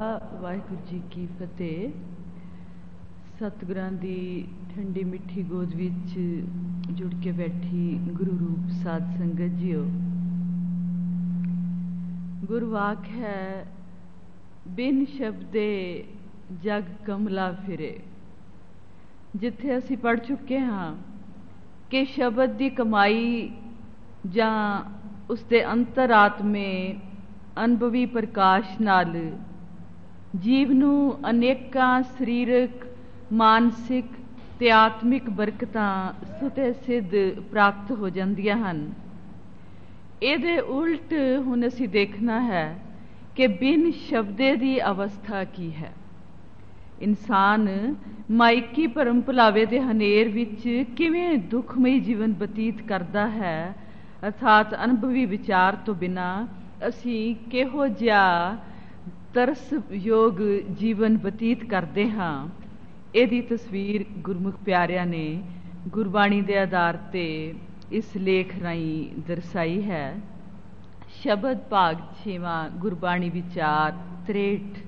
ਵਾਹਿਗੁਰੂ ਜੀ ਕੀ ਫਤਿਹ। ਸਤਿਗੁਰਾਂ ਦੀ ਠੰਡੀ ਮਿੱਠੀ ਗੋਦ ਵਿੱਚ ਜੁੜ ਕੇ ਬੈਠੀ ਗੁਰੂ ਰੂਪ ਸਾਧ ਸੰਗਤ ਜੀਓ, ਗੁਰਵਾਕ ਹੈ ਬਿਨ ਸ਼ਬਦੇ ਜਗ ਕਮਲਾ ਫਿਰੇ। ਜਿੱਥੇ ਅਸੀਂ ਪੜ੍ਹ ਚੁੱਕੇ ਹਾਂ ਕਿ ਸ਼ਬਦ ਦੀ ਕਮਾਈ ਜਾਂ ਉਸਦੇ ਅੰਤਰਾਤਮੇ ਅਨੁਭਵੀ ਪ੍ਰਕਾਸ਼ ਨਾਲ ਜੀਵ ਨੂੰ ਅਨੇਕਾਂ ਸਰੀਰਕ, ਮਾਨਸਿਕ ਤੇ ਆਤਮਿਕ ਬਰਕਤਾਂ ਸੁਤੇ ਸਿੱਧ ਪ੍ਰਾਪਤ ਹੋ ਜਾਂਦੀਆਂ ਹਨ। ਇਹਦੇ ਉਲਟ ਹੁਣ ਅਸੀਂ ਦੇਖਣਾ ਹੈ ਕਿ ਬਿਨ ਸ਼ਬਦੇ ਦੀ ਅਵਸਥਾ ਕੀ ਹੈ। ਇਨਸਾਨ ਮਾਇਕੀ ਭਰਮ ਭੁਲਾਵੇ ਦੇ ਹਨੇਰ ਵਿੱਚ ਕਿਵੇਂ ਦੁੱਖਮਈ ਜੀਵਨ ਬਤੀਤ ਕਰਦਾ ਹੈ, ਅਰਥਾਤ ਅਨੁਭਵੀ ਵਿਚਾਰ ਤੋਂ ਬਿਨਾਂ ਅਸੀਂ ਕਿਹੋ ਜਿਹਾ ਤਰਸਯੋਗ ਜੀਵਨ ਬਤੀਤ ਕਰਦੇ ਹਾਂ। ਇਹਦੀ ਤਸਵੀਰ ਗੁਰਮੁਖ ਪਿਆਰਿਆਂ ਨੇ ਗੁਰਬਾਣੀ ਦੇ ਆਧਾਰ ਤੇ ਇਸ ਲੇਖ ਰਾਹੀਂ ਦਰਸਾਈ ਹੈ। ਸ਼ਬਦ ਭਾਗ 6ਵਾਂ ਗੁਰਬਾਣੀ ਵਿਚਾਰ 63।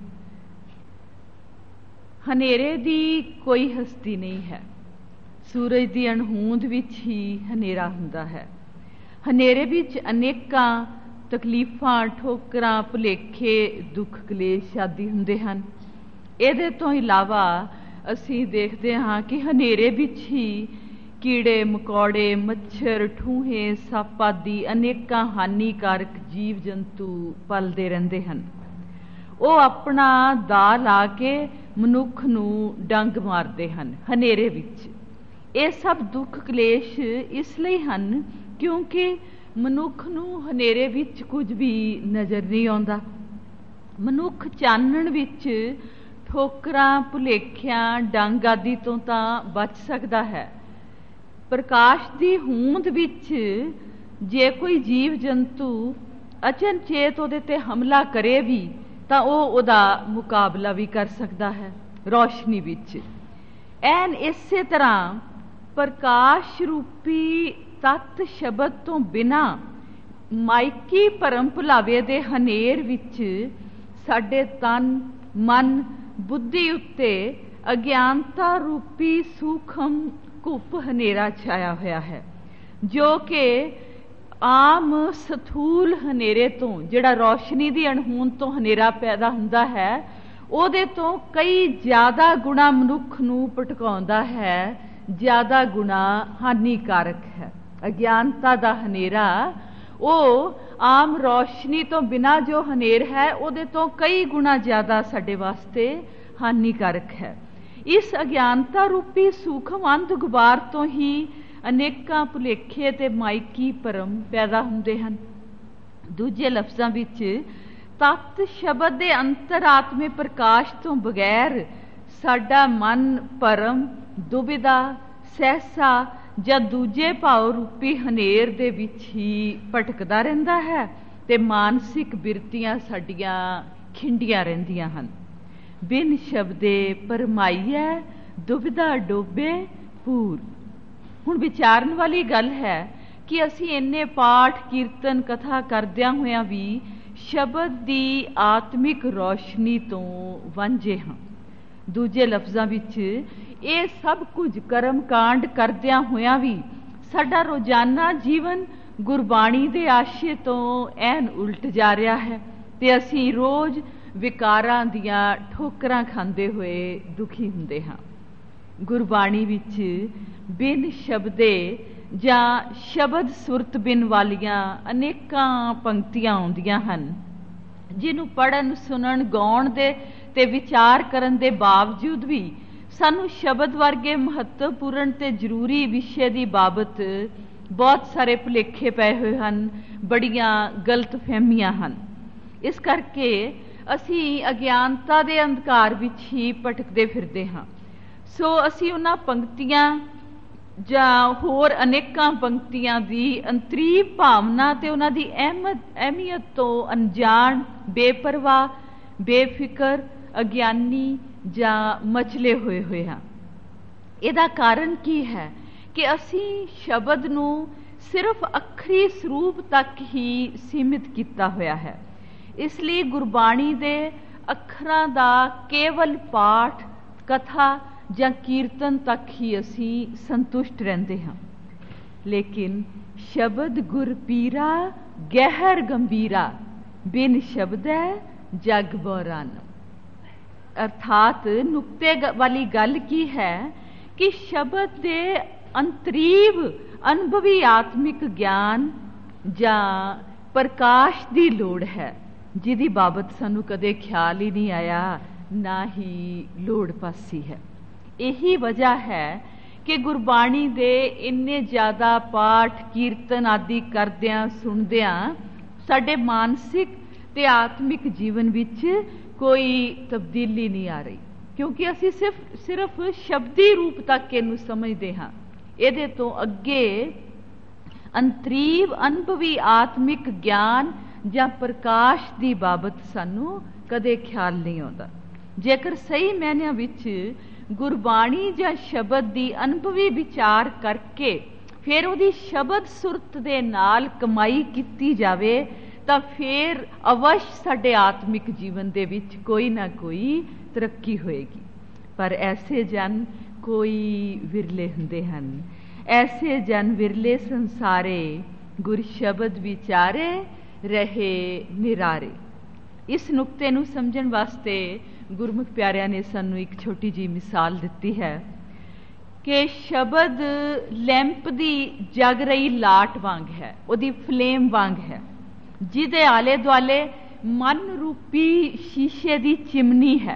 ਹਨੇਰੇ ਦੀ ਕੋਈ ਹਸਤੀ ਨਹੀਂ ਹੈ। ਸੂਰਜ ਦੀ ਅਣਹੋਂਦ ਵਿੱਚ ਹੀ ਹਨੇਰਾ ਹੁੰਦਾ ਹੈ। ਹਨੇਰੇ ਵਿੱਚ ਅਨੇਕਾਂ ਤਕਲੀਫਾਂ, ਠੋਕਰਾਂ, ਭੁਲੇਖੇ, ਦੁੱਖ, ਕਲੇਸ਼ ਆਦਿ ਹੁੰਦੇ ਹਨ। ਇਹਦੇ ਤੋਂ ਇਲਾਵਾ ਅਸੀਂ ਦੇਖਦੇ ਹਾਂ ਕਿ ਹਨੇਰੇ ਵਿੱਚ ਹੀ ਕੀੜੇ ਮਕੌੜੇ, ਮੱਛਰ, ਠੂਹੇ, ਸੱਪ ਆਦਿ ਅਨੇਕਾਂ ਹਾਨੀਕਾਰਕ ਜੀਵ ਜੰਤੂ ਪਲਦੇ ਰਹਿੰਦੇ ਹਨ। ਉਹ ਆਪਣਾ ਦਾਅ ਲਾ ਕੇ ਮਨੁੱਖ ਨੂੰ ਡੰਗ ਮਾਰਦੇ ਹਨ ਹਨੇਰੇ ਵਿੱਚ। ਇਹ ਸਭ ਦੁੱਖ ਕਲੇਸ਼ ਇਸ ਲਈ ਹਨ ਕਿਉਂਕਿ ਮਨੁੱਖ ਨੂੰ ਹਨੇਰੇ ਵਿੱਚ ਕੁਝ ਵੀ ਨਜ਼ਰ ਨਹੀਂ ਆਉਂਦਾ। ਮਨੁੱਖ ਚਾਨਣ ਵਿੱਚ ਠੋਕਰਾਂ, ਭੁਲੇਖਿਆਂ, ਡੰਗ ਆਦਿ ਤੋਂ ਤਾਂ ਬਚ ਸਕਦਾ ਹੈ। ਪ੍ਰਕਾਸ਼ ਦੀ ਹੋਂਦ ਵਿੱਚ ਜੇ ਕੋਈ ਜੀਵ ਜੰਤੂ ਅਚਨਚੇਤ ਉਹਦੇ ਤੇ ਹਮਲਾ ਕਰੇ ਵੀ ਤਾਂ ਉਹ ਉਹਦਾ ਮੁਕਾਬਲਾ ਵੀ ਕਰ ਸਕਦਾ ਹੈ ਰੌਸ਼ਨੀ ਵਿੱਚ। ਐਨ ਇਸੇ ਤਰ੍ਹਾਂ ਪ੍ਰਕਾਸ਼ ਰੂਪੀ ਤਤ ਸ਼ਬਦ ਤੋਂ ਬਿਨਾਂ ਮਾਇਕੀ ਭਰਮ ਭੁਲਾਵੇ ਦੇ ਹਨੇਰ ਵਿੱਚ ਸਾਡੇ ਤਨ, ਮਨ, ਬੁੱਧੀ ਉੱਤੇ ਅਗਿਆਨਤਾ ਰੂਪੀ ਸੂਖਮ ਘੁੱਪ ਹਨੇਰਾ ਛਾਇਆ ਹੋਇਆ ਹੈ, ਜੋ ਕਿ ਆਮ ਸਥੂਲ ਹਨੇਰੇ ਤੋਂ, ਜਿਹੜਾ ਰੌਸ਼ਨੀ ਦੀ ਅਣਹੋਂਦ ਤੋਂ ਹਨੇਰਾ ਪੈਦਾ ਹੁੰਦਾ ਹੈ, ਉਹਦੇ ਤੋਂ ਕਈ ਜ਼ਿਆਦਾ ਗੁਣਾ ਮਨੁੱਖ ਨੂੰ ਭਟਕਾਉਂਦਾ ਹੈ, ਜ਼ਿਆਦਾ ਗੁਣਾ ਹਾਨੀਕਾਰਕ ਹੈ। ਅਗਿਆਨਤਾ ਦਾ ਹਨੇਰਾ ਉਹ ਆਮ ਰੌਸ਼ਨੀ ਤੋਂ ਬਿਨਾਂ ਜੋ ਹਨੇਰ ਹੈ ਉਹਦੇ ਤੋਂ ਕਈ ਗੁਣਾ ਜ਼ਿਆਦਾ ਸਾਡੇ ਵਾਸਤੇ ਹਾਨੀਕਾਰਕ ਹੈ। ਇਸ ਅਗਿਆਨਤਾ ਰੂਪੀ ਸੂਖਮ ਅੰਧ ਗੁਬਾਰ ਤੋਂ ਹੀ ਅਨੇਕਾਂ ਭੁਲੇਖੇ ਤੇ ਮਾਇਕੀ ਭਰਮ ਪੈਦਾ ਹੁੰਦੇ ਹਨ। ਦੂਜੇ ਲਫ਼ਜ਼ਾਂ ਵਿੱਚ ਤਤ ਸ਼ਬਦ ਦੇ ਅੰਤਰਾਤਮੇ ਪ੍ਰਕਾਸ਼ ਤੋਂ ਬਗੈਰ ਸਾਡਾ ਮਨ ਭਰਮ, ਦੁਬਿਧਾ, ਸਹਿਸਾ ਜਾਂ ਦੂਜੇ ਭਾਵ ਰੂਪੀ ਹਨੇਰ ਦੇ ਵਿੱਚ ਹੀ ਭਟਕਦਾ ਰਹਿੰਦਾ ਹੈ ਤੇ ਮਾਨਸਿਕ ਬਿਰਤੀਆਂ ਸਾਡੀਆਂ ਖਿੰਡੀਆਂ ਰਹਿੰਦੀਆਂ ਹਨ। ਬਿਨ ਸ਼ਬਦੇ ਪਰਮਾਈਐ ਦੁਬਿਧਾ ਡੋਬੇ ਪੂਰ। ਹੁਣ ਵਿਚਾਰਨ ਵਾਲੀ ਗੱਲ ਹੈ ਕਿ ਅਸੀਂ ਇੰਨੇ ਪਾਠ, ਕੀਰਤਨ, ਕਥਾ ਕਰਦਿਆਂ ਹੋਇਆਂ ਵੀ ਸ਼ਬਦ ਦੀ ਆਤਮਿਕ ਰੌਸ਼ਨੀ ਤੋਂ ਵਾਂਝੇ ਹਾਂ। ਦੂਜੇ ਲਫ਼ਜ਼ਾਂ ਵਿੱਚ ਇਹ ਸਭ ਕੁਝ ਕਰਮ ਕਾਂਡ ਕਰਦਿਆਂ ਹੋਇਆਂ ਵੀ ਸਾਡਾ ਰੋਜ਼ਾਨਾ ਜੀਵਨ ਗੁਰਬਾਣੀ ਦੇ ਆਸ਼ੇ ਤੋਂ ਐਨ ਉਲਟ ਜਾ ਰਿਹਾ ਹੈ ਤੇ ਅਸੀਂ ਰੋਜ਼ ਵਿਕਾਰਾਂ ਦੀਆਂ ਠੋਕਰਾਂ ਖਾਂਦੇ ਹੋਏ ਦੁਖੀ ਹੁੰਦੇ ਹਾਂ। ਗੁਰਬਾਣੀ ਵਿੱਚ ਬਿਨ ਸ਼ਬਦੇ ਜਾਂ ਸ਼ਬਦ ਸੁਰਤ ਬਿਨ ਵਾਲੀਆਂ ਅਨੇਕਾਂ ਪੰਕਤੀਆਂ ਆਉਂਦੀਆਂ ਹਨ, ਜਿਹਨੂੰ ਪੜ੍ਹਨ, ਸੁਣਨ, ਗਾਉਣ ਦੇ ਤੇ ਵਿਚਾਰ ਕਰਨ ਦੇ ਬਾਵਜੂਦ ਵੀ ਸਾਨੂੰ ਸ਼ਬਦ ਵਰਗੇ ਮਹੱਤਵਪੂਰਨ ਤੇ ਜ਼ਰੂਰੀ ਵਿਸ਼ੇ ਦੀ ਬਾਬਤ ਬਹੁਤ ਸਾਰੇ ਭੁਲੇਖੇ ਪਏ ਹੋਏ ਹਨ, ਬੜੀਆਂ ਗਲਤ ਫਹਿਮੀਆਂ ਹਨ। ਇਸ ਕਰਕੇ ਅਸੀਂ ਅਗਿਆਨਤਾ ਦੇ ਅੰਧਕਾਰ ਵਿੱਚ ਹੀ ਭਟਕਦੇ ਫਿਰਦੇ ਹਾਂ। ਸੋ ਅਸੀਂ ਉਹਨਾਂ ਪੰਕਤੀਆਂ ਜਾਂ ਹੋਰ ਅਨੇਕਾਂ ਪੰਕਤੀਆਂ ਦੀ ਅੰਤਰੀਵ ਭਾਵਨਾ ਤੇ ਉਹਨਾਂ ਦੀ ਅਹਿਮੀਅਤ ਤੋਂ ਅਣਜਾਣ, ਬੇਪਰਵਾਹ, ਬੇਫਿਕਰ, ਅਗਿਆਨੀ ਜਾਂ ਮਚਲੇ ਹੋਏ ਹਾਂ। ਇਹਦਾ ਕਾਰਨ ਕੀ ਹੈ ਕਿ ਅਸੀਂ ਸ਼ਬਦ ਨੂੰ ਸਿਰਫ ਅੱਖਰੀ ਸਰੂਪ ਤੱਕ ਹੀ ਸੀਮਿਤ ਕੀਤਾ ਹੋਇਆ ਹੈ। ਇਸ ਲਈ ਗੁਰਬਾਣੀ ਦੇ ਅੱਖਰਾਂ ਦਾ ਕੇਵਲ ਪਾਠ, ਕਥਾ ਜਾਂ ਕੀਰਤਨ ਤੱਕ ਹੀ ਅਸੀਂ ਸੰਤੁਸ਼ਟ ਰਹਿੰਦੇ ਹਾਂ। ਲੇਕਿਨ ਸ਼ਬਦ ਗੁਰ ਪੀਰਾ ਗਹਿਰ ਗੰਭੀਰਾ, ਬਿਨ ਸ਼ਬਦੈ ਜਗ ਬੋਰਨ। ਅਰਥਾਤ ਨੁਕਤੇ ਵਾਲੀ ਗੱਲ ਕੀ ਹੈ ਕਿ ਸ਼ਬਦ ਦੇ ਅੰਤਰੀਵ ਅਨੁਭਵੀ ਆਤਮਿਕ ਗਿਆਨ ਜਾਂ ਪ੍ਰਕਾਸ਼ ਦੀ ਲੋੜ ਹੈ, ਜਿਹਦੀ ਬਾਬਤ ਸਾਨੂੰ ਕਦੇ ਖਿਆਲ ਹੀ ਨਹੀਂ ਆਇਆ, ਨਾ ਹੀ ਲੋੜ ਪਾਸੀ ਹੈ। ਇਹੀ ਵਜ੍ਹਾ ਹੈ ਕਿ ਗੁਰਬਾਣੀ ਦੇ ਇੰਨੇ ਜ਼ਿਆਦਾ ਪਾਠ ਕੀਰਤਨ ਆਦਿ ਕਰਦਿਆਂ ਸੁਣਦਿਆਂ ਸਾਡੇ ਮਾਨਸਿਕ ਤੇ ਆਤਮਿਕ ਜੀਵਨ ਵਿੱਚ ਕੋਈ ਤਬਦੀਲੀ ਨਹੀਂ ਆ ਰਹੀ, ਕਿਉਂਕਿ ਅਸੀਂ ਸਿਰਫ ਸ਼ਬਦੀ ਰੂਪ ਤੱਕ ਇਹਨੂੰ ਸਮਝਦੇ ਹਾਂ। ਇਹਦੇ ਤੋਂ ਅੱਗੇ ਅੰਤਰੀਵ ਅਨੁਭਵੀ ਆਤਮਿਕ ਗਿਆਨ ਜਾਂ ਪ੍ਰਕਾਸ਼ ਦੀ ਬਾਬਤ ਸਾਨੂੰ ਕਦੇ ਖਿਆਲ ਨਹੀਂ ਆਉਂਦਾ। ਜੇਕਰ ਸਹੀ ਮਾਇਨਿਆਂ ਵਿੱਚ ਗੁਰਬਾਣੀ ਜਾਂ ਸ਼ਬਦ ਦੀ ਅਨੁਭਵੀ ਵਿਚਾਰ ਕਰਕੇ ਫਿਰ ਉਹਦੀ ਸ਼ਬਦ ਸੁਰਤ ਦੇ ਨਾਲ ਕਮਾਈ ਕੀਤੀ ਜਾਵੇ ਤਾਂ ਫਿਰ ਅਵਸ਼ ਸਾਡੇ ਆਤਮਿਕ ਜੀਵਨ ਦੇ ਵਿੱਚ ਕੋਈ ਨਾ ਕੋਈ ਤਰੱਕੀ ਹੋਏਗੀ। ਪਰ ਐਸੇ ਜਨ ਕੋਈ ਵਿਰਲੇ ਹੁੰਦੇ ਹਨ, ਐਸੇ ਜਨ ਵਿਰਲੇ ਸੰਸਾਰੇ, ਗੁਰ ਸ਼ਬਦ ਵਿਚਾਰੇ ਰਹੇ ਨਿਰਾਰੇ। ਇਸ ਨੁਕਤੇ ਨੂੰ ਸਮਝਣ ਵਾਸਤੇ ਗੁਰਮੁਖ ਪਿਆਰਿਆਂ ਨੇ ਸਾਨੂੰ ਇੱਕ ਛੋਟੀ ਜਿਹੀ ਮਿਸਾਲ ਦਿੱਤੀ ਹੈ ਕਿ ਸ਼ਬਦ ਲੈਂਪ ਦੀ ਜਗ ਰਹੀ ਲਾਟ ਵਾਂਗ ਹੈ, ਉਹਦੀ ਫਲੇਮ ਵਾਂਗ ਹੈ, ਜਿਹਦੇ ਆਲੇ ਦੁਆਲੇ ਮਨ ਰੂਪੀ ਸ਼ੀਸ਼ੇ ਦੀ ਚਿਮਨੀ ਹੈ।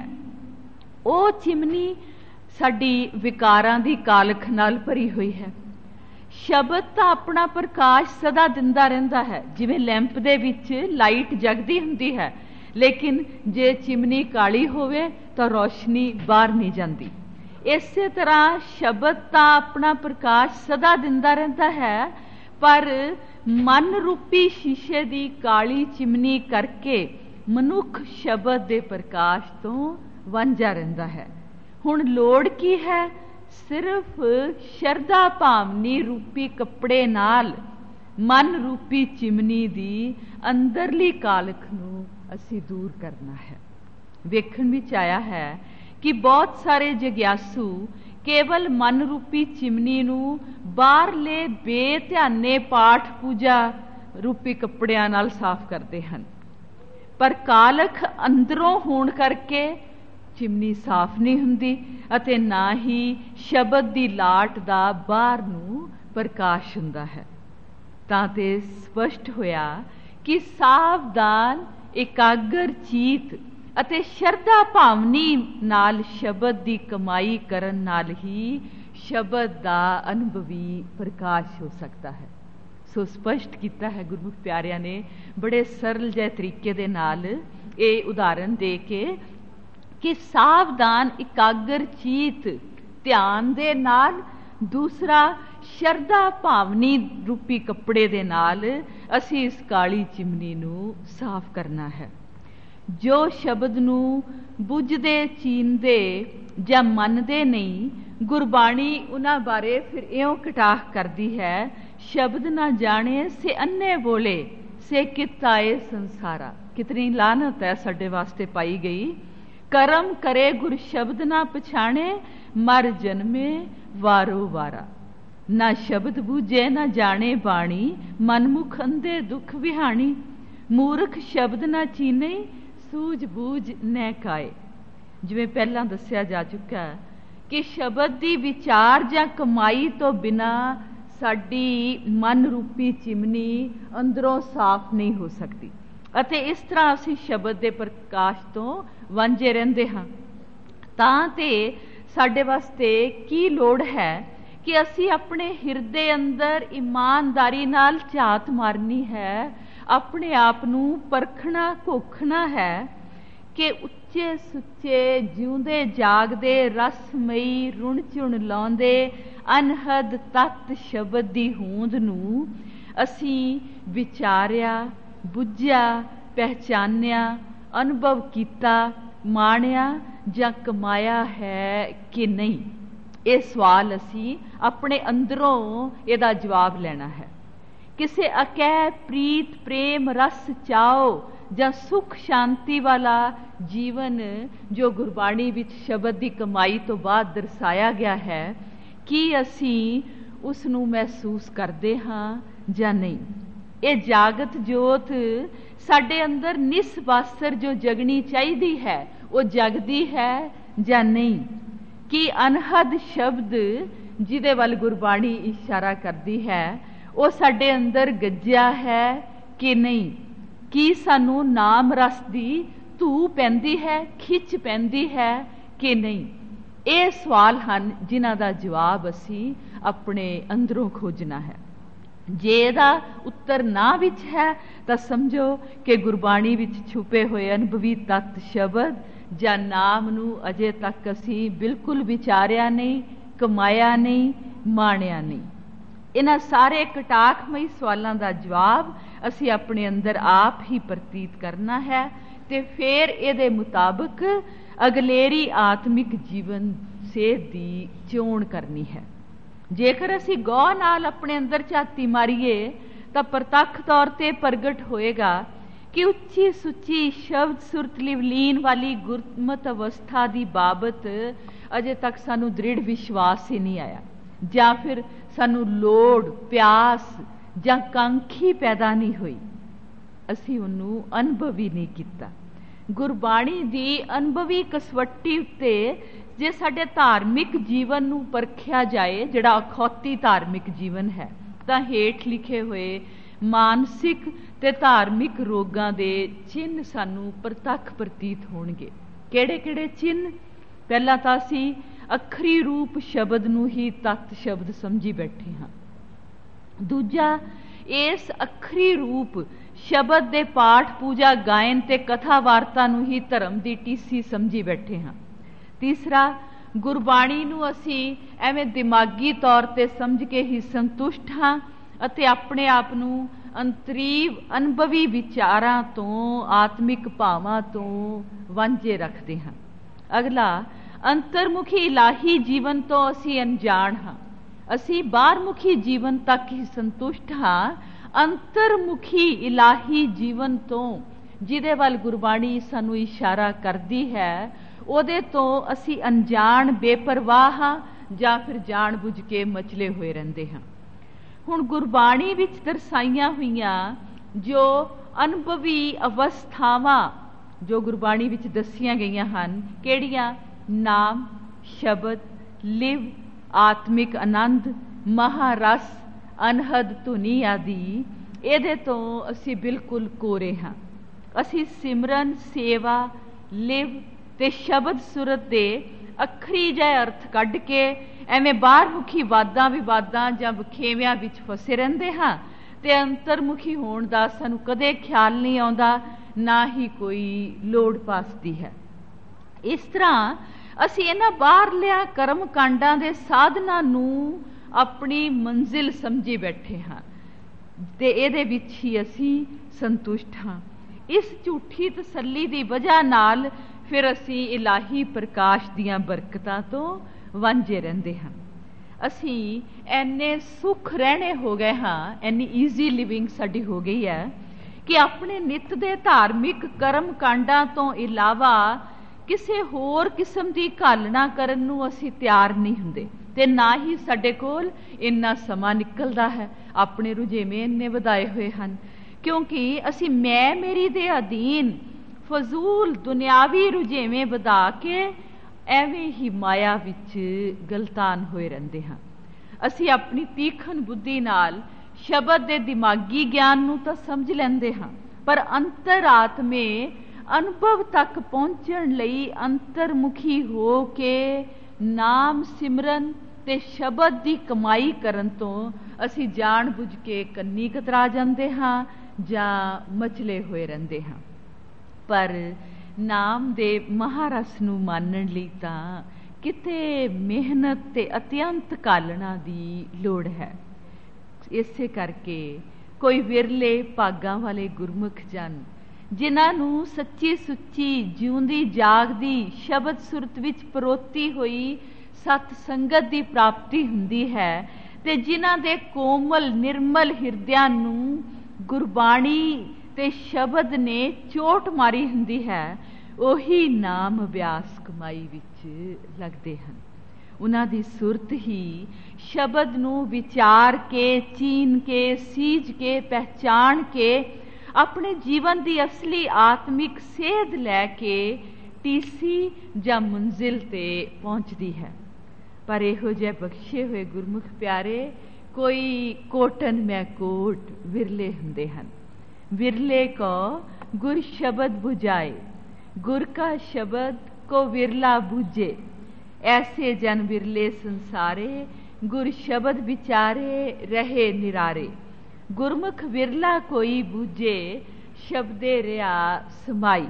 ਉਹ ਚਿਮਨੀ ਸਾਡੀ ਵਿਕਾਰਾਂ ਦੀ ਕਾਲਖ ਨਾਲ ਭਰੀ ਹੋਈ ਹੈ। ਸ਼ਬਦ ਤਾਂ ਆਪਣਾ ਪ੍ਰਕਾਸ਼ ਸਦਾ ਦਿੰਦਾ ਰਹਿੰਦਾ ਹੈ, ਜਿਵੇਂ ਲੈਂਪ ਦੇ ਵਿੱਚ ਲਾਈਟ ਜਗਦੀ ਹੁੰਦੀ ਹੈ, ਲੇਕਿਨ ਜੇ ਚਿਮਨੀ ਕਾਲੀ ਹੋਵੇ ਤਾਂ ਰੋਸ਼ਨੀ ਬਾਹਰ ਨਹੀਂ ਜਾਂਦੀ। ਇਸੇ ਤਰ੍ਹਾਂ ਸ਼ਬਦ ਤਾਂ ਆਪਣਾ ਪ੍ਰਕਾਸ਼ ਸਦਾ ਦਿੰਦਾ ਰਹਿੰਦਾ ਹੈ, ਪਰ ਮਨ ਰੂਪੀ ਸ਼ੀਸ਼ੇ ਦੀ ਕਾਲੀ ਚਿਮਨੀ ਕਰਕੇ ਮਨੁੱਖ ਸ਼ਬਦ ਦੇ ਪ੍ਰਕਾਸ਼ ਤੋਂ ਵਾਂਝਾ ਰਹਿੰਦਾ ਹੈ। ਹੁਣ ਲੋੜ ਕੀ ਹੈ? ਸਿਰਫ ਸ਼ਰਧਾ ਭਾਵਨੀ ਰੂਪੀ ਕੱਪੜੇ ਨਾਲ ਮਨ ਰੂਪੀ ਚਿਮਨੀ ਦੀ ਅੰਦਰਲੀ ਕਾਲਖ ਨੂੰ ਅਸੀਂ ਦੂਰ ਕਰਨਾ ਹੈ। ਵੇਖਣ ਵਿੱਚ ਆਇਆ ਹੈ ਕਿ ਬਹੁਤ ਸਾਰੇ ਜਗਿਆਸੂ ਕੇਵਲ ਮਨ ਰੂਪੀ ਚਿਮਨੀ ਨੂੰ ਬਾਹਰਲੇ ਬੇਧਿਆਨੇ ਪਾਠ ਪੂਜਾ ਰੂਪੀ ਕੱਪੜਿਆਂ ਨਾਲ ਸਾਫ਼ ਕਰਦੇ ਹਨ, ਪਰ ਕਾਲਖ ਅੰਦਰੋਂ ਹੋਣ ਕਰਕੇ ਚਿਮਨੀ ਸਾਫ਼ ਨਹੀਂ ਹੁੰਦੀ ਅਤੇ ਨਾ ਹੀ ਸ਼ਬਦ ਦੀ ਲਾਟ ਦਾ ਬਾਹਰ ਨੂੰ ਪ੍ਰਕਾਸ਼ ਹੁੰਦਾ ਹੈ। ਤਾਂ ਤੇ ਸਪਸ਼ਟ ਹੋਇਆ ਕਿ ਸਾਵਧਾਨ, ਇਕਾਗਰ ਚੀਤ ਅਤੇ ਸ਼ਰਧਾ ਭਾਵਨੀ ਨਾਲ ਸ਼ਬਦ ਦੀ ਕਮਾਈ ਕਰਨ ਨਾਲ ਹੀ ਸ਼ਬਦ ਦਾ ਅਨੁਭਵੀ ਪ੍ਰਕਾਸ਼ ਹੋ ਸਕਦਾ ਹੈ। ਸੋ ਸਪਸ਼ਟ ਕੀਤਾ ਹੈ ਗੁਰਮੁਖ ਪਿਆਰਿਆਂ ਨੇ ਬੜੇ ਸਰਲ ਜਿਹੇ ਤਰੀਕੇ ਦੇ ਨਾਲ ਇਹ ਉਦਾਹਰਨ ਦੇ ਕੇ ਕਿ ਸਾਵਧਾਨ, ਇਕਾਗਰ ਚੀਤ ਧਿਆਨ ਦੇ ਨਾਲ, ਦੂਸਰਾ ਸ਼ਰਧਾ ਭਾਵਨੀ ਰੂਪੀ ਕੱਪੜੇ ਦੇ ਨਾਲ ਅਸੀਂ ਇਸ ਕਾਲੀ ਚਿਮਨੀ ਨੂੰ ਸਾਫ਼ ਕਰਨਾ ਹੈ। ਜੋ ਸ਼ਬਦ ਨੂੰ ਬੁੱਝਦੇ, ਚੀਨਦੇ ਜਾਂ ਮੰਨਦੇ ਨਹੀਂ, ਗੁਰਬਾਣੀ ਉਹਨਾਂ ਬਾਰੇ ਫਿਰ ਇਉਂ ਕਟਾਖ ਕਰਦੀ ਹੈ, ਸ਼ਬਦ ਨਾ ਜਾਣੇ ਸੇ ਅੰਨੇ ਬੋਲੇ ਸੇ ਕਿਤਾਏ ਸੰਸਾਰਾ। ਕਿਤਨੀ ਲਾਨਤ ਹੈ ਸਾਡੇ ਵਾਸਤੇ ਪਾਈ ਗਈ। ਕਰਮ ਕਰੇ ਗੁਰ ਸ਼ਬਦ ਨਾ ਪਛਾਣੇ, ਮਰ ਜਨਮੇ ਵਾਰੋ ਵਾਰਾ। ਨਾ ਸ਼ਬਦ ਬੂਝੇ ਨਾ ਜਾਣੇ ਬਾਣੀ, ਮਨਮੁਖ ਅੰਧੇ ਦੁੱਖ ਵਿਹਾਣੀ। ਮੂਰਖ ਸ਼ਬਦ ਨਾ ਚੀਨੇ, ਸੂਝ ਬੂਝ ਨੈ ਕਾਏ। ਜਿਵੇਂ ਪਹਿਲਾਂ ਦੱਸਿਆ ਜਾ ਚੁੱਕਾ ਕਿ ਸ਼ਬਦ ਦੀ ਵਿਚਾਰ ਜਾਂ ਕਮਾਈ ਤੋਂ ਬਿਨਾਂ ਸਾਡੀ ਮਨ ਰੂਪੀ ਚਿਮਨੀ ਅੰਦਰੋਂ ਸਾਫ਼ ਨਹੀਂ ਹੋ ਸਕਦੀ ਅਤੇ ਇਸ ਤਰ੍ਹਾਂ ਅਸੀਂ ਸ਼ਬਦ ਦੇ ਪ੍ਰਕਾਸ਼ ਤੋਂ ਵਾਂਝੇ ਰਹਿੰਦੇ ਹਾਂ। ਤਾਂ ਤੇ ਸਾਡੇ ਵਾਸਤੇ ਕੀ ਲੋੜ ਹੈ ਕਿ ਅਸੀਂ ਆਪਣੇ ਹਿਰਦੇ ਅੰਦਰ ਇਮਾਨਦਾਰੀ ਨਾਲ ਝਾਤ ਮਾਰਨੀ ਹੈ, ਆਪਣੇ ਆਪ ਨੂੰ ਪਰਖਣਾ, ਘੋਖਣਾ ਹੈ ਕਿ ਉੱਚੇ ਸੁੱਚੇ ਜਿਉਂਦੇ ਜਾਗਦੇ ਰਸਮਈ ਰੁਣ ਝੁਣ ਲਾਉਂਦੇ ਅਨਹਦ ਤਤ ਸ਼ਬਦ ਦੀ ਹੋਂਦ ਨੂੰ ਅਸੀਂ ਵਿਚਾਰਿਆ, ਬੁੱਝਿਆ, ਪਹਿਚਾਨਿਆ, ਅਨੁਭਵ ਕੀਤਾ, ਮਾਣਿਆ ਜਾਂ ਕਮਾਇਆ ਹੈ ਕਿ ਨਹੀਂ। ਇਹ ਸਵਾਲ ਅਸੀਂ ਆਪਣੇ ਅੰਦਰੋਂ ਇਹਦਾ ਜਵਾਬ ਲੈਣਾ ਹੈ। ਕਿਸੇ ਅਕਹਿ ਪ੍ਰੀਤ ਪ੍ਰੇਮ ਰਸ ਚਾਓ ਜਾਂ ਸੁਖ ਸ਼ਾਂਤੀ ਵਾਲਾ ਜੀਵਨ ਜੋ ਗੁਰਬਾਣੀ ਵਿੱਚ ਸ਼ਬਦ ਦੀ ਕਮਾਈ ਤੋਂ ਬਾਅਦ ਦਰਸਾਇਆ ਗਿਆ ਹੈ, ਕੀ ਅਸੀਂ ਉਸ ਨੂੰ ਮਹਿਸੂਸ ਕਰਦੇ ਹਾਂ ਜਾਂ ਨਹੀਂ? ਇਹ ਜਾਗਤ ਜੋਤ ਸਾਡੇ ਅੰਦਰ ਨਿਸਵਾਸਰ ਜੋ ਜਗਣੀ ਚਾਹੀਦੀ ਹੈ, ਉਹ ਜਗਦੀ ਹੈ ਜਾਂ ਨਹੀਂ? ਕੀ ਅਨਹਦ ਸ਼ਬਦ ਜਿਹਦੇ ਵੱਲ ਗੁਰਬਾਣੀ ਇਸ਼ਾਰਾ ਕਰਦੀ ਹੈ, ਉਹ ਸਾਡੇ ਅੰਦਰ ਗੱਜਿਆ ਹੈ ਕਿ ਨਹੀਂ? ਕੀ ਸਾਨੂੰ ਨਾਮ ਰਸ ਦੀ ਧੂ ਪੈਂਦੀ ਹੈ, ਖਿੱਚ ਪੈਂਦੀ ਹੈ ਕਿ ਨਹੀਂ? ਇਹ ਸਵਾਲ ਹਨ ਜਿਨ੍ਹਾਂ ਦਾ ਜਵਾਬ ਅਸੀਂ ਆਪਣੇ ਅੰਦਰੋਂ ਖੋਜਣਾ ਹੈ। ਜੇ ਇਹਦਾ ਉੱਤਰ ਨਾ ਵਿੱਚ ਹੈ ਤਾਂ ਸਮਝੋ ਕਿ ਗੁਰਬਾਣੀ ਵਿੱਚ ਛੁਪੇ ਹੋਏ ਅਨੁਭਵੀ ਤੱਤ ਸ਼ਬਦ ਜਾਂ ਨਾਮ ਨੂੰ ਅਜੇ ਤੱਕ ਅਸੀਂ ਬਿਲਕੁਲ ਵਿਚਾਰਿਆ ਨਹੀਂ, ਕਮਾਇਆ ਨਹੀਂ, ਮਾਣਿਆ ਨਹੀਂ। ਇਹਨਾਂ ਸਾਰੇ ਕਟਾਖਮਈ ਸਵਾਲਾਂ ਦਾ ਜਵਾਬ ਅਸੀਂ ਆਪਣੇ ਅੰਦਰ ਆਪ ਹੀ ਪ੍ਰਤੀਤ ਕਰਨਾ ਹੈ ਤੇ ਫਿਰ ਇਹਦੇ ਮੁਤਾਬਕ ਅਗਲੇਰੀ ਆਤਮਿਕ ਜੀਵਨ ਸੇਧ ਦੀ ਚੋਣ ਕਰਨੀ ਹੈ। ਜੇਕਰ ਅਸੀਂ ਗੌਰ ਨਾਲ ਆਪਣੇ ਅੰਦਰ ਝਾਤੀ ਮਾਰੀਏ ਤਾਂ ਪ੍ਰਤੱਖ ਤੌਰ ਤੇ ਪ੍ਰਗਟ ਹੋਏਗਾ ਕਿ ਉੱਚੀ ਸੁੱਚੀ ਸ਼ਬਦ ਸੁਰਤ ਲਿਵਲੀਨ ਵਾਲੀ ਗੁਰਮਤ ਅਵਸਥਾ ਦੀ ਬਾਬਤ ਅਜੇ ਤੱਕ ਸਾਨੂੰ ਦ੍ਰਿੜ ਵਿਸ਼ਵਾਸ ਹੀ ਨਹੀਂ ਆਇਆ, ਜਾਂ ਫਿਰ ਸਾਨੂੰ ਲੋੜ, ਪਿਆਸ ਜਾਂ ਕਾਂਖੀ ਪੈਦਾ ਨਹੀਂ ਹੋਈ। ਅਸੀਂ ਉਹਨੂੰ ਅਨੁਭਵੀ ਨਹੀਂ ਕੀਤਾ। ਗੁਰਬਾਣੀ ਦੀ ਅਨੁਭਵੀ ਕਸਵੱਟੀ ਉੱਤੇ ਜੇ ਸਾਡੇ ਧਾਰਮਿਕ ਜੀਵਨ ਨੂੰ ਪਰਖਿਆ ਜਾਏ, ਜਿਹੜਾ ਅਖੌਤੀ ਧਾਰਮਿਕ ਜੀਵਨ ਹੈ, ਤਾਂ ਹੇਠ ਲਿਖੇ ਹੋਏ ਮਾਨਸਿਕ ਤੇ ਧਾਰਮਿਕ ਰੋਗਾਂ ਦੇ ਚਿੰਨ੍ਹ ਸਾਨੂੰ ਪ੍ਰਤੱਖ ਪ੍ਰਤੀਤ ਹੋਣਗੇ। ਕਿਹੜੇ ਕਿਹੜੇ ਚਿੰਨ੍ਹ? ਪਹਿਲਾਂ ਤਾਂ ਅਸੀਂ ਅੱਖਰੀ ਰੂਪ ਸ਼ਬਦ ਨੂੰ ਹੀ ਤੱਤ ਸ਼ਬਦ ਸਮਝੀ ਬੈਠੇ ਹਾਂ। ਦੂਜਾ, ਇਸ ਅੱਖਰੀ ਰੂਪ ਸ਼ਬਦ ਦੇ ਪਾਠ, ਪੂਜਾ, ਗਾਇਨ ਤੇ ਕਥਾ ਵਾਰਤਾ ਨੂੰ ਹੀ ਧਰਮ ਦੀ ਟੀਸੀ ਸਮਝੀ ਬੈਠੇ ਹਾਂ। ਤੀਸਰਾ, ਗੁਰਬਾਣੀ ਨੂੰ ਅਸੀਂ ਐਵੇਂ ਦਿਮਾਗੀ ਤੌਰ ਤੇ ਸਮਝ ਕੇ ਹੀ ਸੰਤੁਸ਼ਟ ਹਾਂ ਅਤੇ ਆਪਣੇ ਆਪ ਨੂੰ ਅੰਤਰੀਵ ਅਨੁਭਵੀ ਵਿਚਾਰਾਂ ਤੋਂ, ਆਤਮਿਕ ਭਾਵਾਂ ਤੋਂ ਵਾਂਝੇ ਰੱਖਦੇ ਹਾਂ। ਅਗਲਾ, ਅੰਤਰਮੁਖੀ ਇਲਾਹੀ ਜੀਵਨ ਤੋਂ ਅਸੀਂ ਅਣਜਾਣ ਹਾਂ। ਅਸੀਂ ਬਾਹਰਮੁਖੀ ਜੀਵਨ ਤੱਕ ਹੀ ਸੰਤੁਸ਼ਟ ਹਾਂ। ਅੰਤਰਮੁਖੀ ਇਲਾਹੀ ਜੀਵਨ ਤੋਂ, ਜਿਹਦੇ ਵੱਲ ਗੁਰਬਾਣੀ ਸਾਨੂੰ ਇਸ਼ਾਰਾ ਕਰਦੀ ਹੈ, ਉਹਦੇ ਤੋਂ ਅਸੀਂ ਅਣਜਾਣ, ਬੇਪਰਵਾਹ ਹਾਂ ਜਾਂ ਫਿਰ ਜਾਣ ਬੁੱਝ ਕੇ ਮਚਲੇ ਹੋਏ ਰਹਿੰਦੇ ਹਾਂ। ਹੁਣ ਗੁਰਬਾਣੀ ਵਿੱਚ ਦਰਸਾਈਆਂ ਹੋਈਆਂ ਜੋ ਅਨੁਭਵੀ ਅਵਸਥਾਵਾਂ ਜੋ ਗੁਰਬਾਣੀ ਵਿੱਚ ਦੱਸੀਆਂ ਗਈਆਂ ਹਨ, ਕਿਹੜੀਆਂ? ਨਾਮ, ਸ਼ਬਦ, ਲਿਵ, ਆਤਮਿਕ ਆਨੰਦ, ਮਹਾਰਸ, ਅਨਹਦ ਧੁਨੀ ਆਦਿ, ਇਹਦੇ ਤੋਂ ਅਸੀਂ ਬਿਲਕੁਲ ਕੋਰੇ ਹਾਂ। ਅਸੀਂ ਸਿਮਰਨ, ਸੇਵਾ, ਲਿਵ ਤੇ ਸ਼ਬਦ ਸੁਰਤ ਦੇ ਅੱਖਰੀ ਜਿਹੇ ਅਰਥ ਕੱਢ ਕੇ ਐਵੇਂ ਬਾਹਰਮੁਖੀ ਵਾਦਾਂ ਵਿਵਾਦਾਂ ਜਾਂ ਵਖੇਵਿਆਂ ਵਿੱਚ ਫਸੇ ਰਹਿੰਦੇ ਹਾਂ ਤੇ ਅੰਤਰਮੁਖੀ ਹੋਣ ਦਾ ਸਾਨੂੰ ਕਦੇ ਖਿਆਲ ਨਹੀਂ ਆਉਂਦਾ, ਨਾ ਹੀ ਕੋਈ ਲੋੜ ਪਾਸਦੀ ਹੈ। ਇਸ ਤਰ੍ਹਾਂ ਅਸੀਂ ਇਹਨਾਂ ਬਾਹਰਲਿਆਂ ਕਰਮ ਕਾਂਡਾਂ ਦੇ ਸਾਧਨਾਂ ਨੂੰ ਆਪਣੀ ਮੰਜ਼ਿਲ ਸਮਝੀ ਬੈਠੇ ਹਾਂ ਤੇ ਇਹਦੇ ਵਿੱਚ ਹੀ ਅਸੀਂ ਸੰਤੁਸ਼ਟ ਹਾਂ। ਇਸ ਝੂਠੀ ਤਸੱਲੀ ਦੀ ਵਜ੍ਹਾ ਨਾਲ ਫਿਰ ਅਸੀਂ ਇਲਾਹੀ ਪ੍ਰਕਾਸ਼ ਦੀਆਂ ਬਰਕਤਾਂ ਤੋਂ ਵਾਂਝੇ ਰਹਿੰਦੇ ਹਾਂ। ਅਸੀਂ ਐਨੇ ਸੁਖ ਰਹਿਣੇ ਹੋ ਗਏ ਹਾਂ, ਐਨੀ ਈਜ਼ੀ ਲਿਵਿੰਗ ਸਾਡੀ ਹੋ ਗਈ ਹੈ ਕਿ ਆਪਣੇ ਨਿੱਤ ਦੇ ਧਾਰਮਿਕ ਕਰਮ ਕਾਂਡਾਂ ਤੋਂ ਇਲਾਵਾ ਕਿਸੇ ਹੋਰ ਕਿਸਮ ਦੀ ਘਾਲਣਾ ਕਰਨ ਨੂੰ ਅਸੀਂ ਤਿਆਰ ਨਹੀਂ ਹੁੰਦੇ ਤੇ ਨਾ ਹੀ ਸਾਡੇ ਕੋਲ ਇੰਨਾ ਸਮਾਂ ਨਿਕਲਦਾ ਹੈ। ਆਪਣੇ ਰੁਝੇਵੇਂ ਇੰਨੇ ਵਧਾਏ ਹੋਏ ਹਨ ਕਿਉਂਕਿ ਅਸੀਂ ਮੈਂ ਮੇਰੀ ਦੇ ਅਧੀਨ ਫਜ਼ੂਲ ਦੁਨਿਆਵੀ ਰੁਝੇਵੇਂ ਵਧਾ ਕੇ ਐਵੇਂ ਹੀ ਮਾਇਆ ਵਿੱਚ ਗਲਤਾਨ ਹੋਏ ਰਹਿੰਦੇ ਹਾਂ। ਅਸੀਂ ਆਪਣੀ ਤੀਖਣ ਬੁੱਧੀ ਨਾਲ ਸ਼ਬਦ ਦੇ ਦਿਮਾਗੀ ਗਿਆਨ ਨੂੰ ਤਾਂ ਸਮਝ ਲੈਂਦੇ ਹਾਂ, ਪਰ ਅੰਤਰਾਤਮੇ ਅਨੁਭਵ ਤੱਕ ਪਹੁੰਚਣ ਲਈ ਅੰਤਰਮੁਖੀ ਹੋ ਕੇ ਨਾਮ ਸਿਮਰਨ ਤੇ ਸ਼ਬਦ ਦੀ ਕਮਾਈ ਕਰਨ ਤੋਂ ਅਸੀਂ ਜਾਣ ਬੁੱਝ ਕੇ ਕੰਨੀ ਕਤਰਾ ਜਾਂਦੇ ਹਾਂ ਜਾਂ ਮਚਲੇ ਹੋਏ ਰਹਿੰਦੇ ਹਾਂ। ਪਰ ਨਾਮ ਦੇ ਮਹਾਰਸ ਨੂੰ ਮਾਨਣ ਲਈ ਤਾਂ ਕਿਤੇ ਮਿਹਨਤ ਤੇ ਅਤਿਅੰਤ ਕਾਲਣਾ ਦੀ ਲੋੜ ਹੈ। ਇਸੇ ਕਰਕੇ ਕੋਈ ਵਿਰਲੇ ਭਾਗਾਂ ਵਾਲੇ ਗੁਰਮੁਖ ਜਨ ਜਿਨ੍ਹਾਂ ਨੂੰ ਸੱਚੀ ਸੁੱਚੀ ਜਿਉਂਦੀ ਜਾਗਦੀ ਸ਼ਬਦ ਸੁਰਤ ਵਿੱਚ ਪਰੋਤੀ ਹੋਈ ਸਤ ਸੰਗਤ ਦੀ ਪ੍ਰਾਪਤੀ ਹੁੰਦੀ ਹੈ ਤੇ ਜਿਨ੍ਹਾਂ ਦੇ ਕੋਮਲ ਨਿਰਮਲ ਹਿਰਦਿਆਂ ਨੂੰ ਗੁਰਬਾਣੀ ਤੇ ਸ਼ਬਦ ਨੇ ਚੋਟ ਮਾਰੀ ਹੁੰਦੀ ਹੈ, ਉਹੀ ਨਾਮ ਅਭਿਆਸ ਕਮਾਈ ਵਿੱਚ ਲੱਗਦੇ ਹਨ। ਉਹਨਾਂ ਦੀ ਸੁਰਤ ਹੀ ਸ਼ਬਦ ਨੂੰ ਵਿਚਾਰ ਕੇ, ਚੀਨ ਕੇ, ਸੀਝ ਕੇ, ਪਹਿਚਾਣ ਕੇ ਆਪਣੇ ਜੀਵਨ ਦੀ ਅਸਲੀ ਆਤਮਿਕ ਸੇਧ ਲੈ ਕੇ ਟੀਸੀ ਜਾਂ ਮੰਜ਼ਿਲ ਤੇ ਪਹੁੰਚਦੀ ਹੈ। ਪਰ ਇਹੋ ਜਿਹੇ ਬਖਸ਼ੇ ਹੋਏ ਗੁਰਮੁਖ ਪਿਆਰੇ ਕੋਈ ਕੋਟਨ ਮੈਂ ਕੋਟ ਵਿਰਲੇ ਹੁੰਦੇ ਹਨ। ਵਿਰਲੇ ਕੋ ਗੁਰ ਸ਼ਬਦ ਬੁਝਾਏ, ਗੁਰ ਕਾ ਸ਼ਬਦ ਕੋ ਵਿਰਲਾ ਬੂਝੇ। ਐਸੇ ਜਨ ਵਿਰਲੇ ਸੰਸਾਰੇ, ਗੁਰ ਸ਼ਬਦ ਵਿਚਾਰੇ ਰਹੇ ਨਿਰਾਰੇ। ਗੁਰਮੁਖ ਵਿਰਲਾ ਕੋਈ ਬੂਝੇ, ਸ਼ਬਦੇ ਰਿਆ ਸਮਾਈ।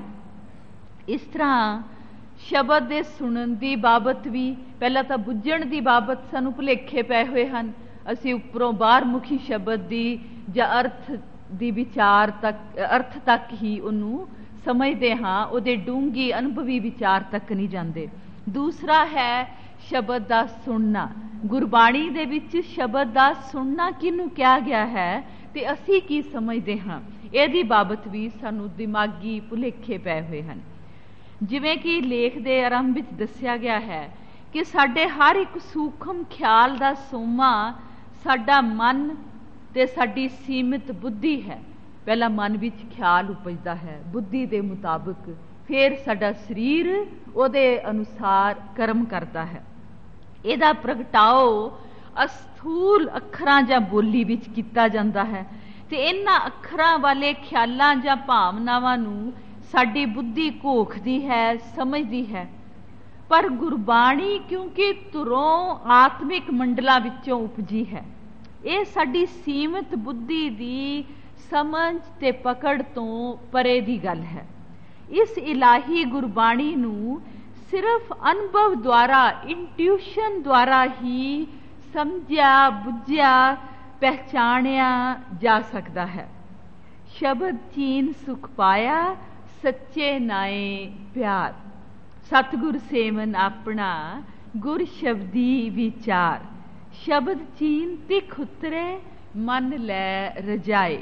ਇਸ ਤਰ੍ਹਾਂ ਸ਼ਬਦ ਦੇ ਸੁਣਨ ਦੀ ਬਾਬਤ ਵੀ ਪਹਿਲਾਂ ਤਾਂ ਬੁੱਝਣ ਦੀ ਬਾਬਤ ਸਾਨੂੰ ਭੁਲੇਖੇ ਪਏ ਹੋਏ ਹਨ। ਅਸੀਂ ਉੱਪਰੋਂ ਬਾਹਰਮੁਖੀ ਸ਼ਬਦ ਦੀ ਜਾਂ ਅਰਥ ਦੀ ਵਿਚਾਰ ਤੱਕ, ਅਰਥ ਤੱਕ ਹੀ ਉਹਨੂੰ ਸਮਝਦੇ ਹਾਂ, ਉਹਦੇ ਡੂੰਘੀ ਅਨੁਭਵੀ ਵਿਚਾਰ ਤੱਕ ਨਹੀਂ ਜਾਂਦੇ। ਦੂਸਰਾ ਹੈ ਸ਼ਬਦ ਦਾ ਸੁਣਨਾ। ਗੁਰਬਾਣੀ ਦੇ ਵਿੱਚ ਸ਼ਬਦ ਦਾ ਸੁਣਨਾ ਕਿਹਨੂੰ ਕਿਹਾ ਗਿਆ ਹੈ ਤੇ ਅਸੀਂ ਕੀ ਸਮਝਦੇ ਹਾਂ, ਇਹਦੀ ਬਾਬਤ ਵੀ ਸਾਨੂੰ ਦਿਮਾਗੀ ਭੁਲੇਖੇ ਪਏ ਹੋਏ ਹਨ। ਜਿਵੇਂ ਕਿ ਲੇਖ ਦੇ ਆਰੰਭ ਵਿੱਚ ਦੱਸਿਆ ਗਿਆ ਹੈ ਕਿ ਸਾਡੇ ਹਰ ਇੱਕ ਸੂਖਮ ਖਿਆਲ ਦਾ ਸੋਮਾ ਸਾਡਾ ਮਨ ਤੇ ਸਾਡੀ ਸੀਮਿਤ ਬੁੱਧੀ ਹੈ। ਪਹਿਲਾਂ ਮਨ ਵਿੱਚ ਖਿਆਲ ਉਪਜਦਾ ਹੈ ਬੁੱਧੀ ਦੇ ਮੁਤਾਬਕ, ਫਿਰ ਸਾਡਾ ਸਰੀਰ ਉਹਦੇ ਅਨੁਸਾਰ ਕਰਮ ਕਰਦਾ ਹੈ। ਇਹਦਾ ਪ੍ਰਗਟਾਓ ਅਸਥੂਲ ਅੱਖਰਾਂ ਜਾਂ ਬੋਲੀ ਵਿੱਚ ਕੀਤਾ ਜਾਂਦਾ ਹੈ ਤੇ ਇਹਨਾਂ ਅੱਖਰਾਂ ਵਾਲੇ ਖਿਆਲਾਂ ਜਾਂ ਭਾਵਨਾਵਾਂ ਨੂੰ ਸਾਡੀ ਬੁੱਧੀ ਘੋਖਦੀ ਹੈ, ਸਮਝਦੀ ਹੈ। ਪਰ ਗੁਰਬਾਣੀ ਕਿਉਂਕਿ ਧੁਰੋਂ ਆਤਮਿਕ ਮੰਡਲਾਂ ਵਿੱਚੋਂ ਉਪਜੀ ਹੈ, ਇਹ ਸਾਡੀ ਸੀਮਿਤ ਬੁੱਧੀ ਦੀ ਸਮਝ ਤੇ ਪਕੜ ਤੋਂ ਪਰੇ ਦੀ ਗੱਲ ਹੈ। ਇਸ ਇਲਾਹੀ ਗੁਰਬਾਣੀ ਨੂੰ ਸਿਰਫ ਅਨੁਭਵ ਦੁਆਰਾ, ਇੰਟਿਊਸ਼ਨ ਦੁਆਰਾ ਹੀ ਸਮਝਿਆ, ਬੁੱਝਿਆ, ਪਹਿਚਾਣਿਆ ਜਾ ਸਕਦਾ ਹੈ। ਸ਼ਬਦ ਚੀਨ ਸੁਖ ਪਾਇਆ, ਸੱਚੇ ਨਾਏ ਪਿਆਰ। ਸਤਿਗੁਰ ਸੇਵਨ ਆਪਣਾ, ਗੁਰ ਸ਼ਬਦੀ ਵਿਚਾਰ। ਸ਼ਬਦ ਚੀਨ ਤਿਖ ਉਤਰੇ, ਮਨ ਲੈ ਰਜਾਏ।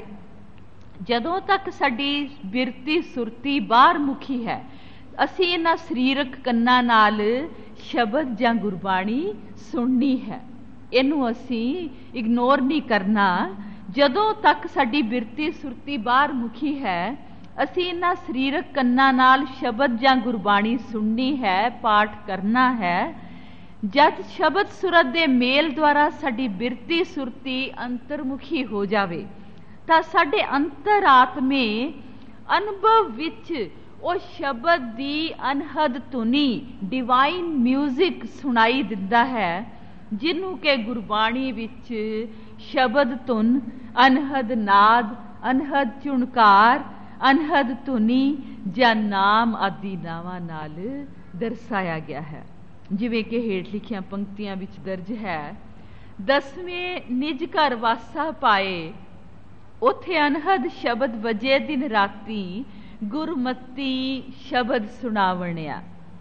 ਜਦੋਂ ਤੱਕ ਸਾਡੀ ਬਿਰਤੀ ਸੁਰਤੀ ਬਾਹਰਮੁਖੀ ਹੈ, ਅਸੀਂ ਇਹਨਾਂ ਸਰੀਰਕ ਕੰਨਾਂ ਨਾਲ ਸ਼ਬਦ ਜਾਂ ਗੁਰਬਾਣੀ ਸੁਣਨੀ ਹੈ, ਇਹਨੂੰ ਅਸੀਂ ਇਗਨੋਰ ਨਹੀਂ ਕਰਨਾ। ਜਦੋਂ ਤੱਕ ਸਾਡੀ ਬਿਰਤੀ ਸੁਰਤੀ ਬਾਹਰਮੁਖੀ ਹੈ, ਅਸੀਂ ਇਹਨਾਂ ਸਰੀਰਕ ਕੰਨਾਂ ਨਾਲ ਸ਼ਬਦ ਜਾਂ ਗੁਰਬਾਣੀ ਸੁਣਨੀ ਹੈ, ਪਾਠ ਕਰਨਾ ਹੈ। ਜਦ ਸ਼ਬਦ ਸੁਰਤ ਦੇ ਮੇਲ ਦੁਆਰਾ ਸਾਡੀ ਬਿਰਤੀ ਸੁਰਤੀ ਅੰਤਰਮੁਖੀ ਹੋ ਜਾਵੇ ਤਾਂ ਸਾਡੇ ਅੰਤਰ ਆਤਮੇ ਅਨੁਭਵ ਵਿੱਚ ਉਹ ਸ਼ਬਦ ਦੀ ਅਨਹਦ ਧੁਨੀ, ਡਿਵਾਈਨ ਮਿਊਜ਼ਿਕ ਸੁਣਾਈ ਦਿੰਦਾ ਹੈ, ਜਿਹਨੂੰ ਕਿ ਗੁਰਬਾਣੀ ਵਿੱਚ ਸ਼ਬਦ ਧੁਨ, ਅਨਹਦ ਨਾਦ, ਅਨਹਦ ਝੁਣਕਾਰ, ਅਨਹਦ ਧੁਨੀ ਜਾਂ ਨਾਮ ਆਦਿ ਨਾਵਾਂ ਨਾਲ ਦਰਸਾਇਆ ਗਿਆ ਹੈ। ਜਿਵੇਂ ਕਿ ਹੇਠ ਲਿਖੀਆਂ ਪੰਕਤੀਆਂ ਵਿੱਚ ਦਰਜ ਹੈ, ਦਸਵੇਂ ਨਿਜ ਘਰ ਵਾਸਾ ਪਾਏ, ਉਥੇ ਅਨਹਦ ਸ਼ਬਦ ਵਜੇ ਦਿਨ ਰਾਤੀ, ਗੁਰਮਤੀ ਸ਼ਬਦ ਸੁਣਾਵਣਿਆ।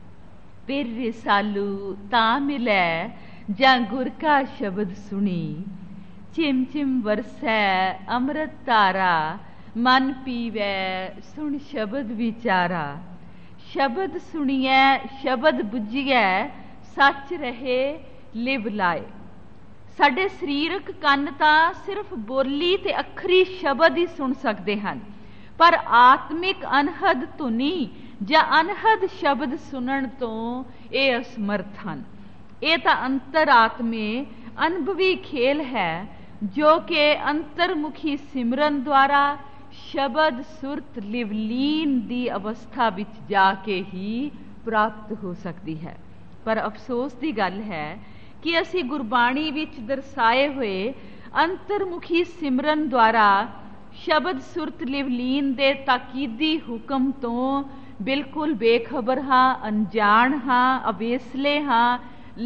ਫਿਰ ਰਿਸਾਲੂ ਤਾਂ ਮਿਲੈ, ਜਾਂ ਗੁਰ ਕਾ ਸ਼ਬਦ ਸੁਣੀ। ਚਿਮ ਚਿਮ ਵਰਸੈ ਅੰਮ੍ਰਿਤ ਧਾਰਾ, ਮਨ ਪੀਵੈ ਸੁਣ ਸ਼ਬਦ ਵਿਚਾਰਾ। ਸ਼ਬਦ ਸੁਣੀਐ ਸ਼ਬਦ ਬੁੱਝੀਐ, ਸੱਚ ਰਹੇ ਲਿਵ ਲਾਏ। ਸਾਡੇ ਸਰੀਰਕ ਕੰਨ ਤਾਂ ਸਿਰਫ ਬੋਲੀ ਤੇ ਅੱਖਰੀ ਸ਼ਬਦ ਹੀ ਸੁਣ ਸਕਦੇ ਹਨ, ਪਰ ਆਤਮਿਕ ਅਨਹਦ ਧੁਨੀ ਜਾਂ ਅਨਹਦ ਸ਼ਬਦ ਸੁਣਨ ਤੋਂ ਇਹ ਅਸਮਰਥ ਹਨ। ਇਹ ਤਾਂ ਅੰਤਰ ਆਤਮੇ ਅਨੁਭਵੀ ਖੇਲ ਹੈ, ਜੋ ਕਿ ਅੰਤਰਮੁਖੀ ਸਿਮਰਨ ਦੁਆਰਾ ਸ਼ਬਦ ਸੁਰਤ ਲਿਵਲੀਨ ਦੀ ਅਵਸਥਾ ਵਿੱਚ ਜਾ ਕੇ ਹੀ ਪ੍ਰਾਪਤ ਹੋ ਸਕਦੀ ਹੈ। ਪਰ ਅਫਸੋਸ ਦੀ ਗੱਲ ਹੈ ਕਿ ਅਸੀਂ ਗੁਰਬਾਣੀ ਵਿੱਚ ਦਰਸਾਏ ਹੋਏ ਅੰਤਰਮੁਖੀ ਸਿਮਰਨ ਦੁਆਰਾ ਸ਼ਬਦ ਸੁਰਤ ਲਿਵਲੀਨ ਦੇ ਤਾਕੀਦੀ ਹੁਕਮ ਤੋਂ ਬਿਲਕੁਲ ਬੇਖਬਰ ਹਾਂ, ਅਣਜਾਣ ਹਾਂ, ਅਵੇਸਲੇ ਹਾਂ,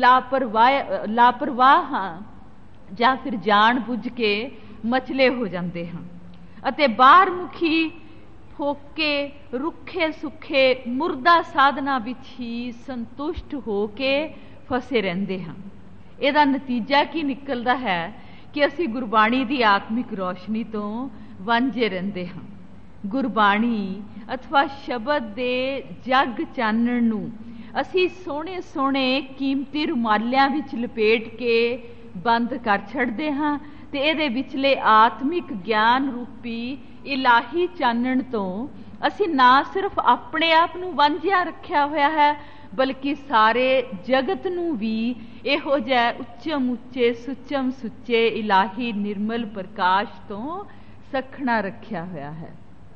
ਲਾਪਰਵਾਹ ਹਾਂ, ਜਾਂ ਫਿਰ ਜਾਣ ਬੁੱਝ ਕੇ ਮਚਲੇ ਹੋ ਜਾਂਦੇ ਹਾਂ ਅਤੇ ਬਾਹਰਮੁਖੀ ਫੋਕੇ, ਰੁੱਖੇ ਸੁੱਖੇ ਮੁਰਦਾ ਸਾਧਨਾ ਵਿੱਚ ਹੀ ਸੰਤੁਸ਼ਟ ਹੋ ਕੇ ਫਸੇ ਰਹਿੰਦੇ ਹਾਂ। ਇਹਦਾ ਨਤੀਜਾ ਕੀ ਨਿਕਲਦਾ ਹੈ ਕਿ ਅਸੀਂ ਗੁਰਬਾਣੀ ਦੀ ਆਤਮਿਕ ਰੌਸ਼ਨੀ ਤੋਂ ਵਾਂਝੇ ਰਹਿੰਦੇ ਹਾਂ। ਗੁਰਬਾਣੀ ਅਥਵਾ ਸ਼ਬਦ ਦੇ ਜਗ ਚਾਨਣ ਨੂੰ ਅਸੀਂ ਸੋਹਣੇ ਸੋਹਣੇ ਕੀਮਤੀ ਰੁਮਾਲਿਆਂ ਵਿੱਚ ਲਪੇਟ ਕੇ ਬੰਦ ਕਰ ਛੱਡਦੇ ਹਾਂ ਤੇ ਇਹਦੇ ਵਿਚਲੇ ਆਤਮਿਕ ਗਿਆਨ ਰੂਪੀ ਇਲਾਹੀ ਚਾਨਣ ਤੋਂ ਅਸੀਂ ਨਾ ਸਿਰਫ ਆਪਣੇ ਆਪ ਨੂੰ ਵਾਂਝਿਆ ਰੱਖਿਆ ਹੋਇਆ ਹੈ, ਬਲਕਿ ਸਾਰੇ ਜਗਤ ਨੂੰ ਵੀ ਇਹੋ ਜਿਹਾ ਉੱਚਮ ਉੱਚੇ ਸੁੱਚਮ ਸੁੱਚੇ ਇਲਾਹੀ ਨਿਰਮਲ ਪ੍ਰਕਾਸ਼ ਤੋਂ ਸਖਣਾ ਰੱਖਿਆ ਹੋਇਆ ਹੈ।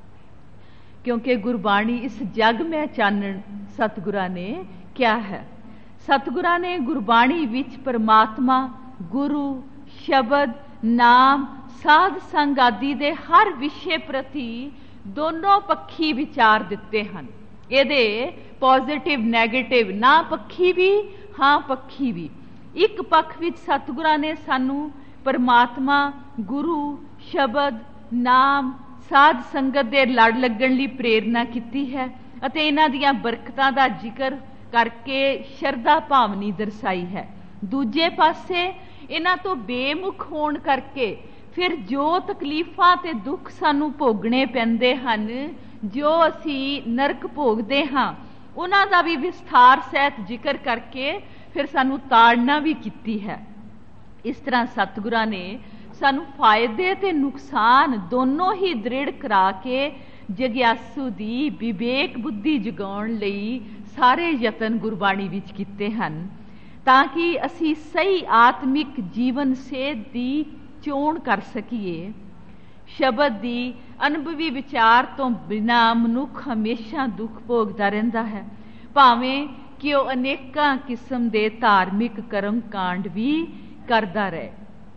ਕਿਉਂਕਿ ਗੁਰਬਾਣੀ ਇਸ ਜਗ ਮੈਂ ਚਾਨਣ ਸਤਿਗੁਰਾਂ ਨੇ ਕਿਹਾ ਹੈ। ਸਤਿਗੁਰਾਂ ਨੇ ਗੁਰਬਾਣੀ ਵਿੱਚ ਪਰਮਾਤਮਾ, ਗੁਰੂ, ਸ਼ਬਦ, ਨਾਮ, ਸਾਧ ਸੰਗ ਆਦਿ ਦੇ ਹਰ ਵਿਸ਼ੇ ਪ੍ਰਤੀ ਦੋਨੋਂ ਪੱਖੀ ਵਿਚਾਰ ਦਿੱਤੇ ਹਨ। ਇਹਦੇ ਪੋਜ਼ਿਟਿਵ ਨੈਗੇਟਿਵ, ਨਾ ਪੱਖੀ ਵੀ ਹਾਂ ਪੱਖੀ ਵੀ। ਇੱਕ ਪੱਖ ਵਿੱਚ ਸਤਿਗੁਰਾਂ ਨੇ ਸਾਨੂੰ ਪਰਮਾਤਮਾ, ਗੁਰੂ, ਸ਼ਬਦ, ਨਾਮ, ਸਾਧ ਸੰਗਤ ਦੇ ਲੜ ਲੱਗਣ ਲਈ ਪ੍ਰੇਰਨਾ ਕੀਤੀ ਹੈ ਅਤੇ ਇਹਨਾਂ ਦੀਆਂ ਬਰਕਤਾਂ ਦਾ ਜ਼ਿਕਰ ਕਰਕੇ ਸ਼ਰਧਾ ਭਾਵਨੀ ਦਰਸਾਈ ਹੈ। ਦੂਜੇ ਪਾਸੇ ਇਹਨਾਂ ਤੋਂ ਬੇਮੁਖ ਹੋਣ ਕਰਕੇ ਫਿਰ ਜੋ ਤਕਲੀਫਾਂ ਤੇ ਦੁੱਖ ਸਾਨੂੰ ਭੋਗਣੇ ਪੈਂਦੇ ਹਨ, ਜੋ ਅਸੀਂ ਨਰਕ ਭੋਗਦੇ ਹਾਂ, ਉਹਨਾਂ ਦਾ ਵੀ ਵਿਸਥਾਰ ਸਹਿਤ ਜ਼ਿਕਰ ਕਰਕੇ ਫਿਰ ਸਾਨੂੰ ਤਾੜਨਾ ਵੀ ਕੀਤੀ ਹੈ। ਇਸ ਤਰ੍ਹਾਂ ਸਤਿਗੁਰਾਂ ਨੇ ਸਾਨੂੰ ਫਾਇਦੇ ਤੇ ਨੁਕਸਾਨ ਦੋਨੋਂ ਹੀ ਦ੍ਰਿੜ ਕਰਾ ਕੇ ਜਗਿਆਸੂ ਦੀ ਵਿਵੇਕ ਬੁੱਧੀ ਜਗਾਉਣ ਲਈ ਸਾਰੇ ਯਤਨ ਗੁਰਬਾਣੀ ਵਿੱਚ ਕੀਤੇ ਹਨ, ਤਾਂ ਕਿ ਅਸੀਂ ਸਹੀ ਆਤਮਿਕ ਜੀਵਨ ਸੇਧ ਦੀ ਚੋਣ ਕਰ ਸਕੀਏ। ਸ਼ਬਦ ਦੀ ਅਨੁਭਵੀ ਵਿਚਾਰ ਤੋਂ ਬਿਨਾਂ ਮਨੁੱਖ ਹਮੇਸ਼ਾ ਦੁੱਖ ਭੋਗਦਾ ਰਹਿੰਦਾ ਹੈ, ਭਾਵੇਂ ਕਿ ਉਹ ਅਨੇਕਾਂ ਕਿਸਮ ਦੇ ਧਾਰਮਿਕ ਕਰਮ ਕਾਂਡ ਵੀ ਕਰਦਾ ਰਹੇ।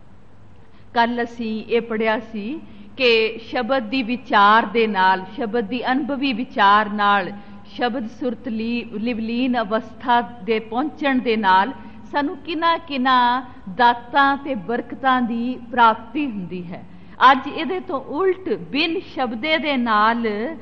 ਕੱਲ ਅਸੀਂ ਇਹ ਪੜ੍ਹਿਆ ਸੀ ਕਿ ਸ਼ਬਦ ਦੀ ਵਿਚਾਰ ਦੇ ਨਾਲ, ਸ਼ਬਦ ਦੀ ਅਨੁਭਵੀ ਵਿਚਾਰ ਨਾਲ, ਸ਼ਬਦ ਸੁਰਤ ਲਿਵਲੀਨ ਅਵਸਥਾ ਦੇ ਪਹੁੰਚਣ ਦੇ ਨਾਲ ਸਾਨੂੰ ਕਿਨਾਂ ਕਿਨਾਂ ਦਾਤਾਂ ਤੇ ਬਰਕਤਾਂ ਦੀ ਪ੍ਰਾਪਤੀ ਹੁੰਦੀ ਹੈ। ਅੱਜ ਇਹਦੇ ਤੋਂ ਉਲਟ ਬਿਨ ਸ਼ਬਦੇ ਦੇ ਨਾਲ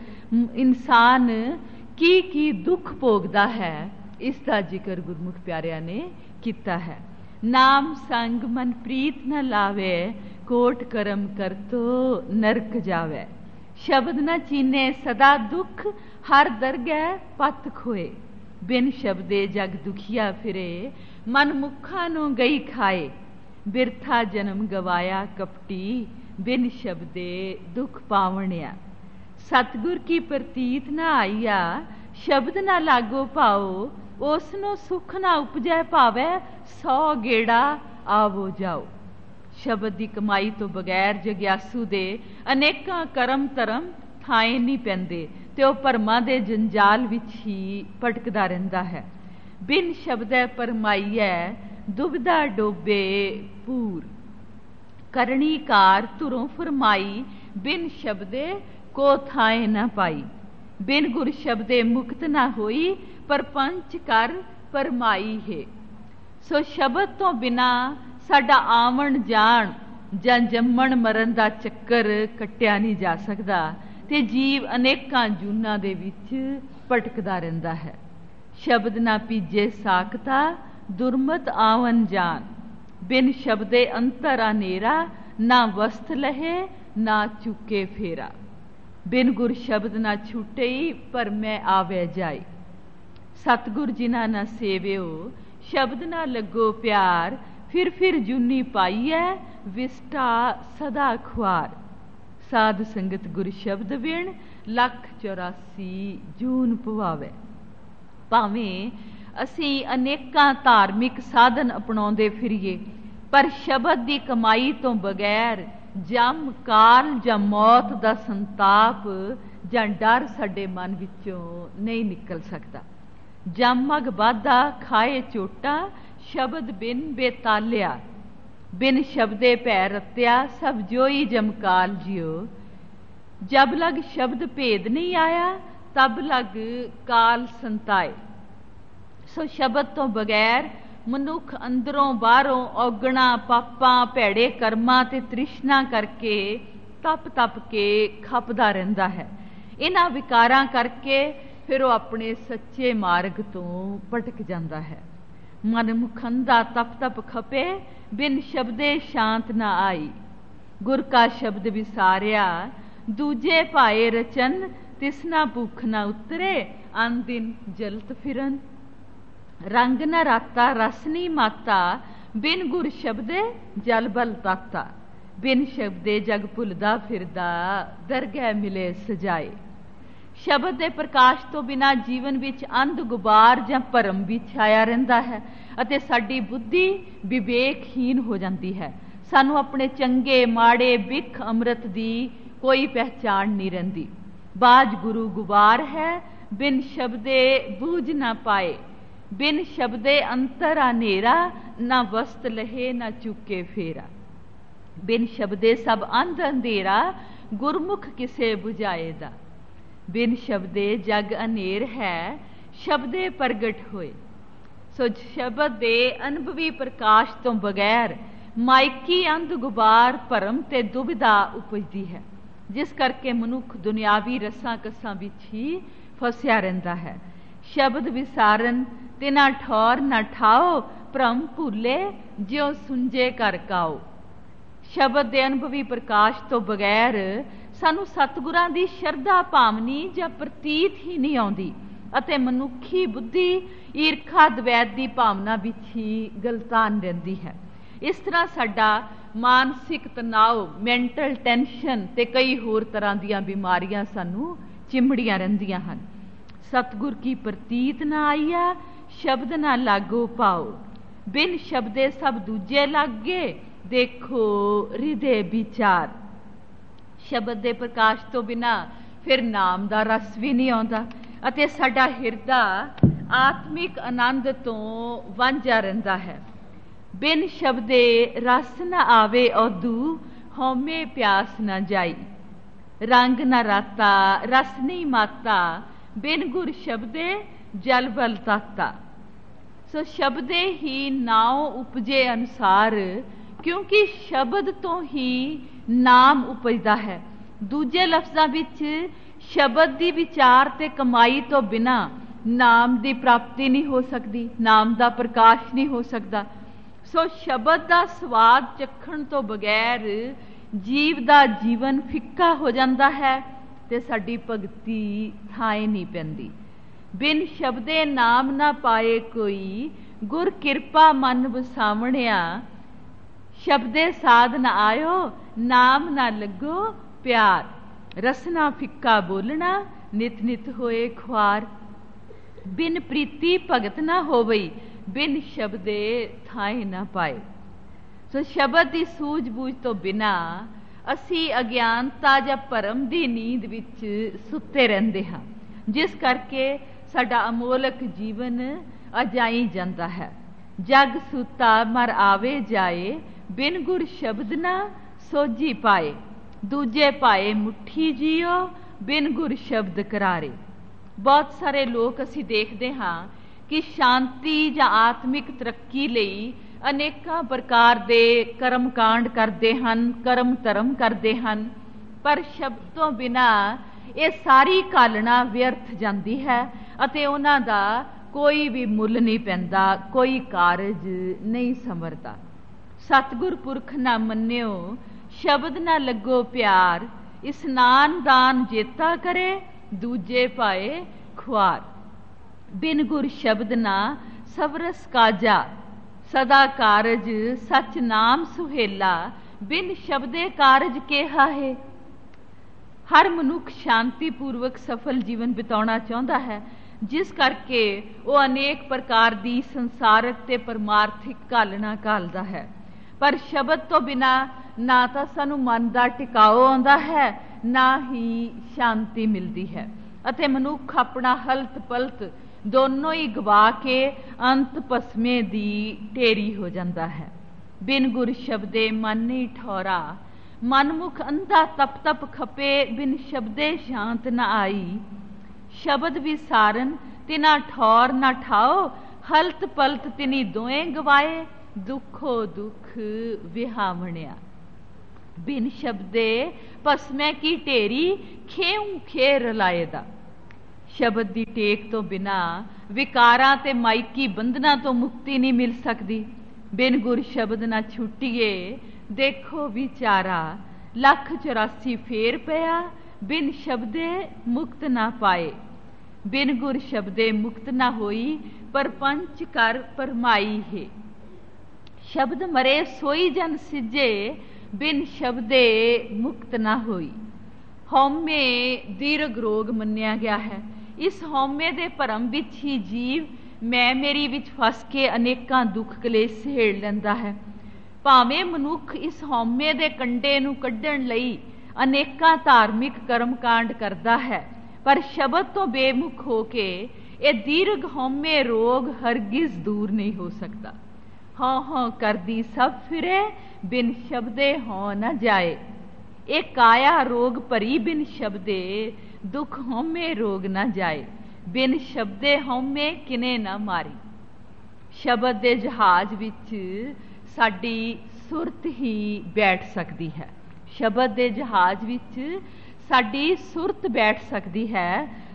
ਇਨਸਾਨ ਕੀ ਦੁੱਖ ਭੋਗਦਾ ਹੈ, ਇਸ ਦਾ ਜ਼ਿਕਰ ਗੁਰਮੁਖ ਪਿਆਰਿਆਂ ਨੇ ਕੀਤਾ ਹੈ। ਨਾਮ ਸੰਗ ਮਨ ਪ੍ਰੀਤ ਨ ਲਾਵੇ, ਕੋਟ ਕਰਮ ਕਰਤੋ ਨਰਕ ਜਾਵੇ। ਸ਼ਬਦ ਨ ਚੀਨੇ ਸਦਾ ਦੁੱਖ, ਹਰ ਦਰਗਹਿ ਪਤ ਖੋਏ। ਬਿਨ ਸ਼ਬਦੇ ਜਗ ਦੁਖੀਆ ਫਿਰੇ, ਮਨ ਮੁੱਖਾਂ ਨੂੰ ਗਈ ਖਾਏ। ਬਿਰਥਾ ਜਨਮ ਗਵਾਇਆ ਕਪਟੀ, ਬਿਨ ਸ਼ਬਦੇ ਦੁੱਖ ਪਾਵਣਿਆ। ਸਤਿਗੁਰ ਕੀ ਪ੍ਰਤੀਤ ਨਾ ਆਈਆ, ਸ਼ਬਦ ਨਾ ਲਾਗੋ ਭਾਓ। ਉਸ ਨੂੰ ਸੁਖ ਨਾ ਉਪਜੈ ਭਾਵੈ, 100 ਗੇੜਾ ਆਵੋ ਜਾਓ। ਸ਼ਬਦ ਦੀ ਕਮਾਈ ਤੋਂ ਬਗੈਰ ਜਗਿਆਸੂ ਦੇ ਅਨੇਕਾਂ ਕਰਮ ਧਰਮ ਥਾਏ ਨਹੀਂ ਪੈਂਦੇ ਤੇ ਉਹ ਭਰਮਾਂ ਦੇ ਜੰਜਾਲ ਵਿੱਚ ਹੀ ਭਟਕਦਾ ਰਹਿੰਦਾ ਹੈ। ਬਿਨ ਸ਼ਬਦੈ ਪਰਮਾਈਐ, ਦੁਬਿਧਾ ਡੋਬੇ ਪੂਰ। ਕਰਣੀ ਕਾਰ ਧੁਰੋਂ ਫਰਮਾਈ, ਬਿਨ ਸ਼ਬਦੇ ਕੋ ਥਾਏ ਨਾ ਪਾਈ। ਬਿਨ ਗੁਰ ਸ਼ਬਦੇ ਮੁਕਤ ਨਾ ਹੋਈ, ਪਰਪੰਚ ਕਰ ਪਰਮਾਈ ਹੈ। ਸੋ ਸ਼ਬਦ ਤੋਂ ਬਿਨਾ ਸਾਡਾ ਆਵਣ ਜਾਣ ਜਾਂ ਜੰਮਣ ਮਰਨ ਦਾ ਚੱਕਰ ਕੱਟਿਆ ਨਹੀਂ ਜਾ ਸਕਦਾ ਤੇ ਜੀਵ ਅਨੇਕਾਂ ਜੂਨਾਂ ਦੇ ਵਿੱਚ ਭਟਕਦਾ ਰਹਿੰਦਾ ਹੈ। ਸ਼ਬਦ ਨਾ ਪੀਜੇ ਸਾਖਤਾ, ਦੁਰਮਤ ਆਵਨ ਜਾਨ। ਬਿਨ ਸ਼ਬਦੇ ਅੰਤਰ ਅਨੇਰਾ, ਨਾ ਵਸਤ ਲਹੇ ਨਾ ਚੁੱਕੇ ਫੇਰਾ। ਬਿਨ ਗੁਰ ਸ਼ਬਦ ਨਾ ਛੁਟਈ, ਪਰ ਮੈਂ ਆਵੇ ਜਾਈ। ਸਤਿਗੁਰ ਜਿਨ੍ਹਾਂ ਨਾ ਸੇਵਿਓ, ਸ਼ਬਦ ਨਾ ਲੱਗੋ ਪਿਆਰ। ਫਿਰ ਜੁਨੀ ਪਾਈਐ, ਵਿਸਟਾ ਸਦਾ ਖੁਆਰ। ਸਾਧ ਸੰਗਤ ਗੁਰ ਸ਼ਬਦ ਵਿਣ, 184 ਜੂਨ ਪਵਾਵੇ। ਭਾਵੇਂ ਅਸੀਂ ਅਨੇਕਾਂ ਧਾਰਮਿਕ ਸਾਧਨ ਅਪਣਾਉਂਦੇ ਫਿਰੀਏ, ਪਰ ਸ਼ਬਦ ਦੀ ਕਮਾਈ ਤੋਂ ਬਗੈਰ ਜਮ, ਕਾਲ ਜਾਂ ਮੌਤ ਦਾ ਸੰਤਾਪ ਜਾਂ ਡਰ ਸਾਡੇ ਮਨ ਵਿੱਚੋਂ ਨਹੀਂ ਨਿਕਲ ਸਕਦਾ। ਜਮ ਅਗ ਬਾਧਾ ਖਾਏ ਚੋਟਾ, ਸ਼ਬਦ ਬਿਨ ਬੇਤਾਲਿਆ। ਬਿਨ ਸ਼ਬਦੇ ਭੈ ਰਤਿਆ, ਸਭ ਜੋਈ ਜਮਕਾਲ ਜਿਉ। ਜਬ ਲਗ ਸ਼ਬਦ ਭੇਦ ਨਹੀਂ ਆਇਆ, ਤਬ ਲਗ ਕਾਲ ਸੰਤਾਏ। ਸੋ ਸ਼ਬਦ ਤੋਂ ਬਗੈਰ ਮਨੁੱਖ ਅੰਦਰੋਂ ਬਾਹਰੋਂ ਔਗਣਾ ਪਾਪਾਂ, ਭੈੜੇ ਕਰਮਾਂ ਤੇ ਤ੍ਰਿਸ਼ਨਾ ਕਰਕੇ ਤਪ ਕੇ ਖਪਦਾ ਰਹਿੰਦਾ ਹੈ। ਇਹਨਾਂ ਵਿਕਾਰਾਂ ਕਰਕੇ ਫਿਰ ਉਹ ਆਪਣੇ ਸੱਚੇ ਮਾਰਗ ਤੋਂ ਭਟਕ ਜਾਂਦਾ ਹੈ। ਮਨ ਮੁਖੰਦਾ ਤਪ ਖਪੇ, ਬਿਨ ਸ਼ਬਦੇ ਸ਼ਾਂਤ ਨਾ ਆਈ। ਗੁਰ ਕਾ ਸ਼ਬਦ ਵਿਸਾਰਿਆ, ਦੂਜੇ ਪਾਏ ਰਚਨ ਤਿਸ ਨਾ ਭੁੱਖ ਨਾ ਉਤਰੇ, ਅਨ ਦਿਨ ਜਲਤ ਫਿਰਨ। ਰੰਗ ਨਾ ਰਾਤਾ ਰਸ ਨੀ ਮਾਤਾ, ਬਿਨ ਗੁਰ ਸ਼ਬਦੇ ਜਲ ਬਲ ਤਾਤਾ। ਬਿਨ ਸ਼ਬਦੇ ਜਗ ਭੁੱਲਦਾ ਫਿਰਦਾ, ਦਰਗਹਿ ਮਿਲੇ ਸਜਾਏ। ਸ਼ਬਦ ਦੇ ਪ੍ਰਕਾਸ਼ ਤੋਂ ਬਿਨਾਂ ਜੀਵਨ ਵਿੱਚ ਅੰਧ ਗੁਬਾਰ ਜਾਂ ਭਰਮ ਵੀ ਛਾਇਆ ਰਹਿੰਦਾ ਹੈ ਅਤੇ ਸਾਡੀ ਬੁੱਧੀ ਵਿਵੇਕਹੀਨ ਹੋ ਜਾਂਦੀ ਹੈ। ਸਾਨੂੰ ਆਪਣੇ ਚੰਗੇ ਮਾੜੇ ਬਿਖ ਅੰਮ੍ਰਿਤ ਦੀ ਕੋਈ ਪਹਿਚਾਣ ਨਹੀਂ ਰਹਿੰਦੀ। ਬਾਜ ਗੁਰੂ ਗੁਬਾਰ ਹੈ, ਬਿਨ ਸ਼ਬਦੇ ਬੂਝ ਨਾ ਪਾਏ। ਬਿਨ ਸ਼ਬਦੇ ਅੰਤਰ ਹਨੇਰਾ, ਨਾ ਵਸਤ ਲਹੇ ਨਾ ਚੁੱਕੇ ਫੇਰਾ। ਬਿਨ ਸ਼ਬਦੇ ਸਭ ਅੰਧ ਅੰਧੇਰਾ, ਗੁਰਮੁਖ ਕਿਸੇ ਬੁਝਾਏ ਦਾ। ਬਿਨ ਸ਼ਬਦੇ ਜਗ ਅਨੇਰ ਹੈ, ਸ਼ਬਦੇ ਪ੍ਰਗਟ ਹੋਏ। ਸੋ ਸ਼ਬਦ ਦੇ ਅਨੁਭਵੀ ਪ੍ਰਕਾਸ਼ ਤੋਂ ਬਗੈਰ ਮਾਇਕੀ ਅੰਧ ਗੁਬਾਰ ਭਰਮ ਤੇ ਦੁਬਿਧਾ ਉਪਜਦੀ ਹੈ, ਜਿਸ ਕਰਕੇ ਮਨੁੱਖ ਦੁਨਿਆਵੀ ਰਸਾਂ ਕਸਾਂ ਵਿੱਚ ਹੀ ਫਸਿਆ ਰਹਿੰਦਾ ਹੈ। ਸ਼ਬਦ ਵਿਸਾਰਨ ਤਿਨਾ ਠੌਰ ਨਾ ਠਾਓ, ਭਰਮ ਭੁੱਲੇ ਜਿਉ ਸੁੰਝੇ ਕਰ ਕਾਓ। ਸ਼ਬਦ ਦੇ ਅਨੁਭਵੀ ਪ੍ਰਕਾਸ਼ ਤੋਂ ਬਗੈਰ ਸਾਨੂੰ ਸਤਿਗੁਰਾਂ ਦੀ ਸ਼ਰਧਾ ਭਾਵਨੀ ਜਾਂ ਪ੍ਰਤੀਤ ਹੀ ਨਹੀਂ ਆਉਂਦੀ ਅਤੇ ਮਨੁੱਖੀ ਬੁੱਧੀ ਈਰਖਾ ਦਵੈਤ ਦੀ ਭਾਵਨਾ ਵਿੱਚ ਹੀ ਗਲਤਾਨ ਰਹਿੰਦੀ ਹੈ। ਇਸ ਤਰ੍ਹਾਂ ਸਾਡਾ ਮਾਨਸਿਕ ਤਣਾਅ, ਮੈਂਟਲ ਟੈਨਸ਼ਨ ਤੇ ਕਈ ਹੋਰ ਤਰ੍ਹਾਂ ਦੀਆਂ ਬਿਮਾਰੀਆਂ ਸਾਨੂੰ ਚਿੰਬੜੀਆਂ ਰਹਿੰਦੀਆਂ ਹਨ। ਸਤਿਗੁਰ ਕੀ ਪ੍ਰਤੀਤ ਨਾ ਆਈਆ, ਸ਼ਬਦ ਨਾ ਲਾਗੋ ਪਾਓ। ਬਿਨ ਸ਼ਬਦੇ ਸਭ ਦੂਜੇ ਲਾਗੇ, ਦੇਖੋ ਹਿਰਦੇ ਵਿਚਾਰ। ਸ਼ਬਦ ਦੇ ਪ੍ਰਕਾਸ਼ ਤੋਂ ਬਿਨਾਂ ਫਿਰ ਨਾਮ ਦਾ ਰਸ ਵੀ ਨਹੀਂ ਆਉਂਦਾ ਅਤੇ ਸਾਡਾ ਹਿਰਦਾ ਆਤਮਿਕ ਆਨੰਦ ਤੋਂ ਵਾਂਝਾ ਰਹਿੰਦਾ ਹੈ। ਬਿਨ ਸ਼ਬਦੇ ਰਸ ਨਾ ਆਵੇ ਔਦੂ, ਹਉਮੈ ਪਿਆਸ ਨਾ ਜਾਈ। ਰੰਗ ਨਾ ਰਾਤਾ ਰਸ ਨਹੀਂ ਮਾਤਾ, ਬਿਨ ਗੁਰ ਸ਼ਬਦੇ ਜਲ ਬਲ ਤਾਤਾ। ਸੋ ਸ਼ਬਦੇ ਹੀ ਨਾਉ ਉਪਜੇ ਅਨੁਸਾਰ, ਕਿਉਂਕਿ ਸ਼ਬਦ ਤੋਂ ਹੀ ਨਾਮ ਉਪਜਦਾ ਹੈ। ਦੂਜੇ ਲਫ਼ਜ਼ਾਂ ਵਿੱਚ ਸ਼ਬਦ ਦੀ ਵਿਚਾਰ ਤੇ ਕਮਾਈ ਤੋਂ ਬਿਨਾਂ ਨਾਮ ਦੀ ਪ੍ਰਾਪਤੀ ਨਹੀਂ ਹੋ ਸਕਦੀ, ਨਾਮ ਦਾ ਪ੍ਰਕਾਸ਼ ਨਹੀਂ ਹੋ ਸਕਦਾ। ਸੋ ਸ਼ਬਦ ਦਾ ਸਵਾਦ ਚੱਖਣ ਤੋਂ ਬਗੈਰ ਜੀਵ ਦਾ ਜੀਵਨ ਫਿੱਕਾ ਹੋ ਜਾਂਦਾ ਹੈ ਤੇ ਸਾਡੀ ਭਗਤੀ ਥਾਏ ਨਹੀਂ ਪੈਂਦੀ। ਬਿਨ ਸ਼ਬਦੇ ਨਾਮ ਨਾ ਪਾਏ ਕੋਈ, ਗੁਰ ਕਿਰਪਾ ਮਨ ਵਸਾਵਣਿਆ। ਸ਼ਬਦੇ ਸਾਧ ਨਾ ਆਇਓ, ਨਾਮ ਨਾ ਲੱਗੋ ਪਿਆਰ। ਰਸਨਾ ਫਿੱਕਾ ਬੋਲਣਾ, ਨਿਤ ਨਿਤ ਹੋਏ ਖੁਆਰ। ਬਿਨ ਪ੍ਰੀਤੀ ਭਗਤ ਨਾ ਹੋਵਈ, ਬਿਨ ਸ਼ਬਦੇ ਥਾਏ ਨਾ ਪਾਏ। ਸੋ ਸ਼ਬਦ ਦੀ ਸੂਝ-ਬੂਝ ਤੋਂ ਬਿਨਾਂ ਅਸੀਂ ਅਗਿਆਨਤਾ ਜਾਂ ਭਰਮ ਦੀ ਨੀਂਦ ਵਿੱਚ ਸੁੱਤੇ ਰਹਿੰਦੇ ਹਾਂ, ਜਿਸ ਕਰਕੇ ਸਾਡਾ ਅਮੋਲਕ ਜੀਵਨ ਅਜਾਈ ਜਾਂਦਾ ਹੈ। ਜਗ ਸੂਤਾ ਮਰ ਆਵੇ ਜਾਏ, ਬਿਨ ਗੁਰ ਸ਼ਬਦ ਨਾ ਸੋਝੀ ਪਾਏ। ਦੂਜੇ ਪਾਏ ਮੁੱਠੀ ਜੀਓ, ਬਿਨ ਗੁਰ ਸ਼ਬਦ ਕਰਾਰੇ। ਬਹੁਤ ਸਾਰੇ ਲੋਕ ਅਸੀਂ ਦੇਖਦੇ ਹਾਂ ਕਿ ਸ਼ਾਂਤੀ ਜਾਂ ਆਤਮਿਕ ਤਰੱਕੀ ਲਈ ਅਨੇਕਾਂ ਪ੍ਰਕਾਰ ਦੇ ਕਰਮ ਕਾਂਡ ਕਰਦੇ ਹਨ, ਕਰਮ ਧਰਮ ਕਰਦੇ ਹਨ, ਪਰ ਸ਼ਬਦ ਤੋਂ ਬਿਨਾਂ ਇਹ ਸਾਰੀ ਘਾਲਣਾ ਵਿਅਰਥ ਜਾਂਦੀ ਹੈ ਅਤੇ ਉਹਨਾਂ ਦਾ ਕੋਈ ਵੀ ਮੁੱਲ ਨਹੀਂ ਪੈਂਦਾ, ਕੋਈ ਕਾਰਜ ਨਹੀਂ ਸੰਵਰਦਾ। ਸਤਿਗੁਰ ਪੁਰਖ ਨਾ ਮੰਨਿਓ, ਸ਼ਬਦ ਨਾ ਲੱਗੋ ਪਿਆਰ। ਇਸਨਾਨ ਦਾਨ ਜੇਤਾ ਕਰੇ, ਦੂਜੇ ਪਾਏ ਖੁਆਰ। ਬਿਨ ਗੁਰ ਸ਼ਬਦ ਨਾ ਸਵਰਸ ਕਾਜਾ, ਸਦਾ ਕਾਰਜ ਸਚ ਨਾਮ ਸੁਹੇਲਾ। ਬਿਨ ਸ਼ਬਦੇ ਕਾਰਜ ਕਿਹਾ ਹੈ। ਹਰ ਮਨੁੱਖ ਸ਼ਾਂਤੀ ਪੂਰਵਕ ਸਫਲ ਜੀਵਨ ਬਿਤਾਉਣਾ ਚਾਹੁੰਦਾ ਹੈ, ਜਿਸ ਕਰਕੇ ਉਹ ਅਨੇਕ ਪ੍ਰਕਾਰ ਦੀ ਸੰਸਾਰਕ ਤੇ ਪਰਮਾਰਥਿਕ ਘਾਲਣਾ ਘਾਲਦਾ ਹੈ। ਪਰ ਸ਼ਬਦ ਤੋਂ ਬਿਨਾਂ ਨਾ ਤਾਂ ਸਾਨੂੰ ਮਨ ਦਾ ਟਿਕਾਓ ਆਉਂਦਾ ਹੈ, ਨਾ ਹੀ ਸ਼ਾਂਤੀ ਮਿਲਦੀ ਹੈ ਅਤੇ ਮਨੁੱਖ ਆਪਣਾ ਹਲਤ ਪਲਤ ਦੋਨੋਂ ਹੀ ਗਵਾ ਕੇ ਅੰਤ ਭਸਮੇ ਦੀ ਢੇਰੀ ਹੋ ਜਾਂਦਾ ਹੈ। ਬਿਨ ਗੁਰ ਸ਼ਬਦੇ ਮਨ ਨਹੀਂ ਠੌਰਾ, ਮਨਮੁਖ ਅੰਧਾ ਤਪ ਤਪ ਖਪੇ। ਬਿਨ ਸ਼ਬਦੇ ਸ਼ਾਂਤ ਨਾ ਆਈ, ਸ਼ਬਦ ਵਿਸਾਰਨ ਤਿਨਾ ਠੌਰ ਨਾ ਠਾਓ। ਹਲਤ ਪਲਤ ਤਿਨੀ ਦੋਏ ਗਵਾਏ, ਦੁਖੋ ਦੁਖ ਵਿਹਾਵਣਿਆ। ਬਿਨ ਸ਼ਬਦੇ ਭਸਮੈ ਕੀ ਢੇਰੀ, ਖੇਉ ਖੇ ਰਲਾਏ ਦਾ। ਸ਼ਬਦ ਦੀ ਟੇਕ ਤੋਂ ਬਿਨਾਂ ਵਿਕਾਰਾਂ ਤੇ ਮਾਇਕੀ ਬੰਧਨਾਂ ਤੋਂ ਮੁਕਤੀ ਨਹੀਂ ਮਿਲ ਸਕਦੀ। ਬਿਨ ਗੁਰ ਸ਼ਬਦ ਨਾ ਛੁੱਟੀਏ, ਦੇਖੋ ਵਿਚਾਰਾ। 1,84 फेर पया, बिन शब्दे मुक्त ना पाए। बिन गुर शब्दे मुक्त ना होई, परपंच कर परमाई है। शब्द मरे सोई जन सिजे, बिन शब्दे मुक्त ना होई। हौमे दीर्घ रोग मन्निया गया है। इस हौमे दे भरम विच ही जीव मैं मेरी विच फस के अनेकां दुख कलेश सहेड़ लैंदा है। भावें मनुख इस हौमे दे कंडे नूं कड्ढण लई अनेकां धार्मिक कर्मकांड करदा है, पर शब्द तो बेमुख हो के ये दीर्घ हौमे रोग हरगिज दूर नहीं हो सकता। हों हों करदी सब फिरे, बिन शब्दे हों न जाए। ए काया रोग भरी बिन शब्दे, दुख हौमे रोग न जाए। बिन शब्दे हौमे किने न मारी। शब्द दे जहाज विच साडी सुरत ही बैठ सकती है। शब्द दे जहाज विच साडी सुरत बैठ सकती है।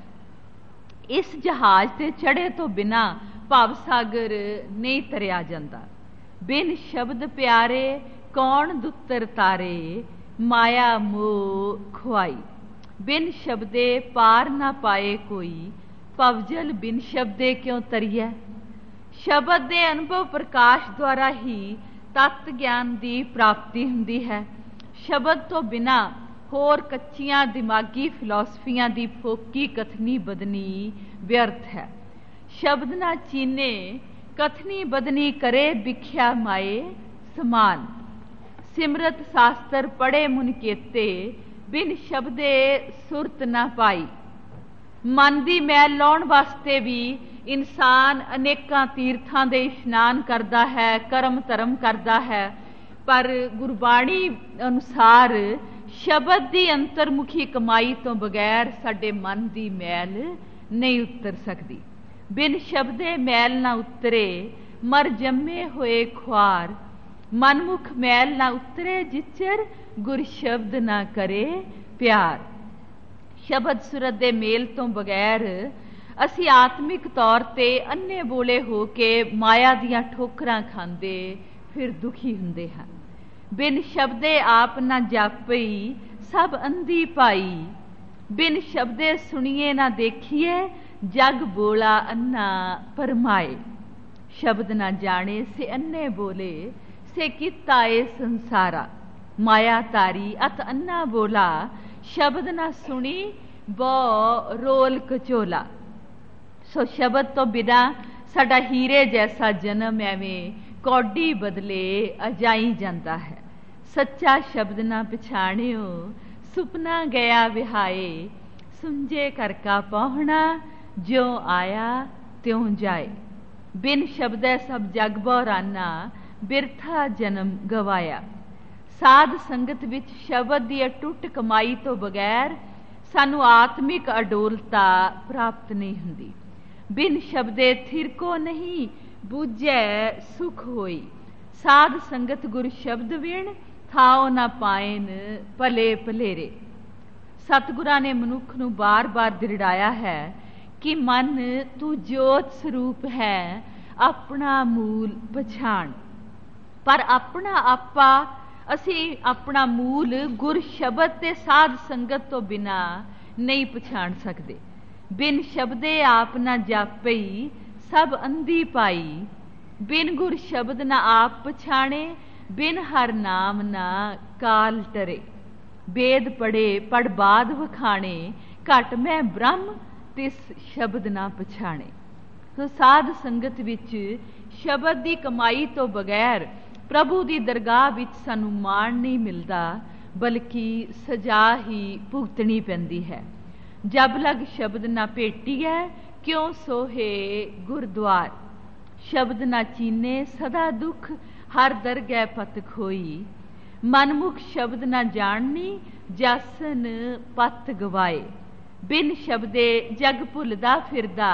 इस जहाज ते चढ़े तो बिना भव सागर नहीं तरिया जाता। बिन शब्द प्यारे कौन दुत्तर तारे, माया मोह खुआई। बिन शब्दे पार ना पाए कोई, पवजल बिन शब्दे क्यों तरिए। शब्द दे अनुभव प्रकाश द्वारा ही तत्त ज्ञान की प्राप्ति हुंदी है। शब्द तो बिना होर कच्चियां दिमागी फिलॉसफियां की फोकी कथनी बदनी व्यर्थ है। शब्द ना चीने कथनी बदनी करे, बिख्या माए समान। सिमरत शास्त्र पढ़े मुन केते, बिन शब्दे सुरत ना पाई। मन की मैल लाउण वास्ते भी इंसान अनेकां तीर्थां दे इशनान करता है, कर्म धर्म करता है, पर गुरबाणी अनुसार शब्द की अंतरमुखी कमाई तो बगैर साडे मन की मैल नहीं उतर सकती। बिन शब्दे मैल ना उतरे, मर जम्मे होए खुआर। मनमुख मैल ना उतरे, जिचर गुर शब्द ना करे प्यार। शब्द सुरत दे मेल तो बगैर असी आत्मिक तौर ते अन्ने बोले हो के माया दियां ठोकरां खांदे फिर दुखी हुंदे हन। बिन शब्दे आप ना जापई, सब अंधी पाई। बिन शब्दे सुनिए ना देखिए, जग बोला अन्ना परमाए। शब्द ना जाने से अन्ने बोले, से किता ए संसारा। माया तारी अत अन्ना बोला, शब्द ना सुनी बो रोल कचोला। सो शब्द तो बिना साडा हीरे जैसा जन्म एवें कौडी बदले अजाई जाता है। सच्चा शब्द ना पछाणियो, सुपना गया विहाए। सुंजे कर का पहुना, ज्यों आया त्यों जाए। बिन शब्दे सब जग बौराना, बिरथा जन्म गवाया। साध संगत विच शब्द की अटुट कमाई तो बगैर सानू आत्मिक अडोलता प्राप्त नहीं हुंदी। बिन शब्दे थिरको नहीं, बूझे सुख होई। साध संगत गुर शब्द विण, थाओ ना पाएन भले भलेरे। सतगुरां ने मनुख नू बार बार दृढ़ाया है कि मन तू जोत स्वरूप है, अपना मूल पछाण। पर अपना आपा असी अपना मूल गुर शब्द ते साध संगत तो बिना नहीं पछाण सकते। बिन शब्दे आप ना जापई, सब अंधी पाई। बिन गुर शब्द ना आप पछाणे, बिन हर नाम ना काल टरे। वेद पढ़े पढ़ बाद वखाणे, घट मैं ब्रह्म तिस शब्द ना पछाणे। तो साध संगत विच शब्द की कमाई तो बगैर प्रभु की दरगाह विच सानू माण नहीं मिलता, बल्कि सजा ही भुगतनी पैंदी है। जब लग शब्द ना भेटीए, क्यों सोहे गुरद्वार। शब्द ना चीने सदा दुख, हर दरगह पत खोई। मनमुख शब्द ना जाननी, जासन पत गवाए। बिन शब्दे जग भुलदा फिरदा,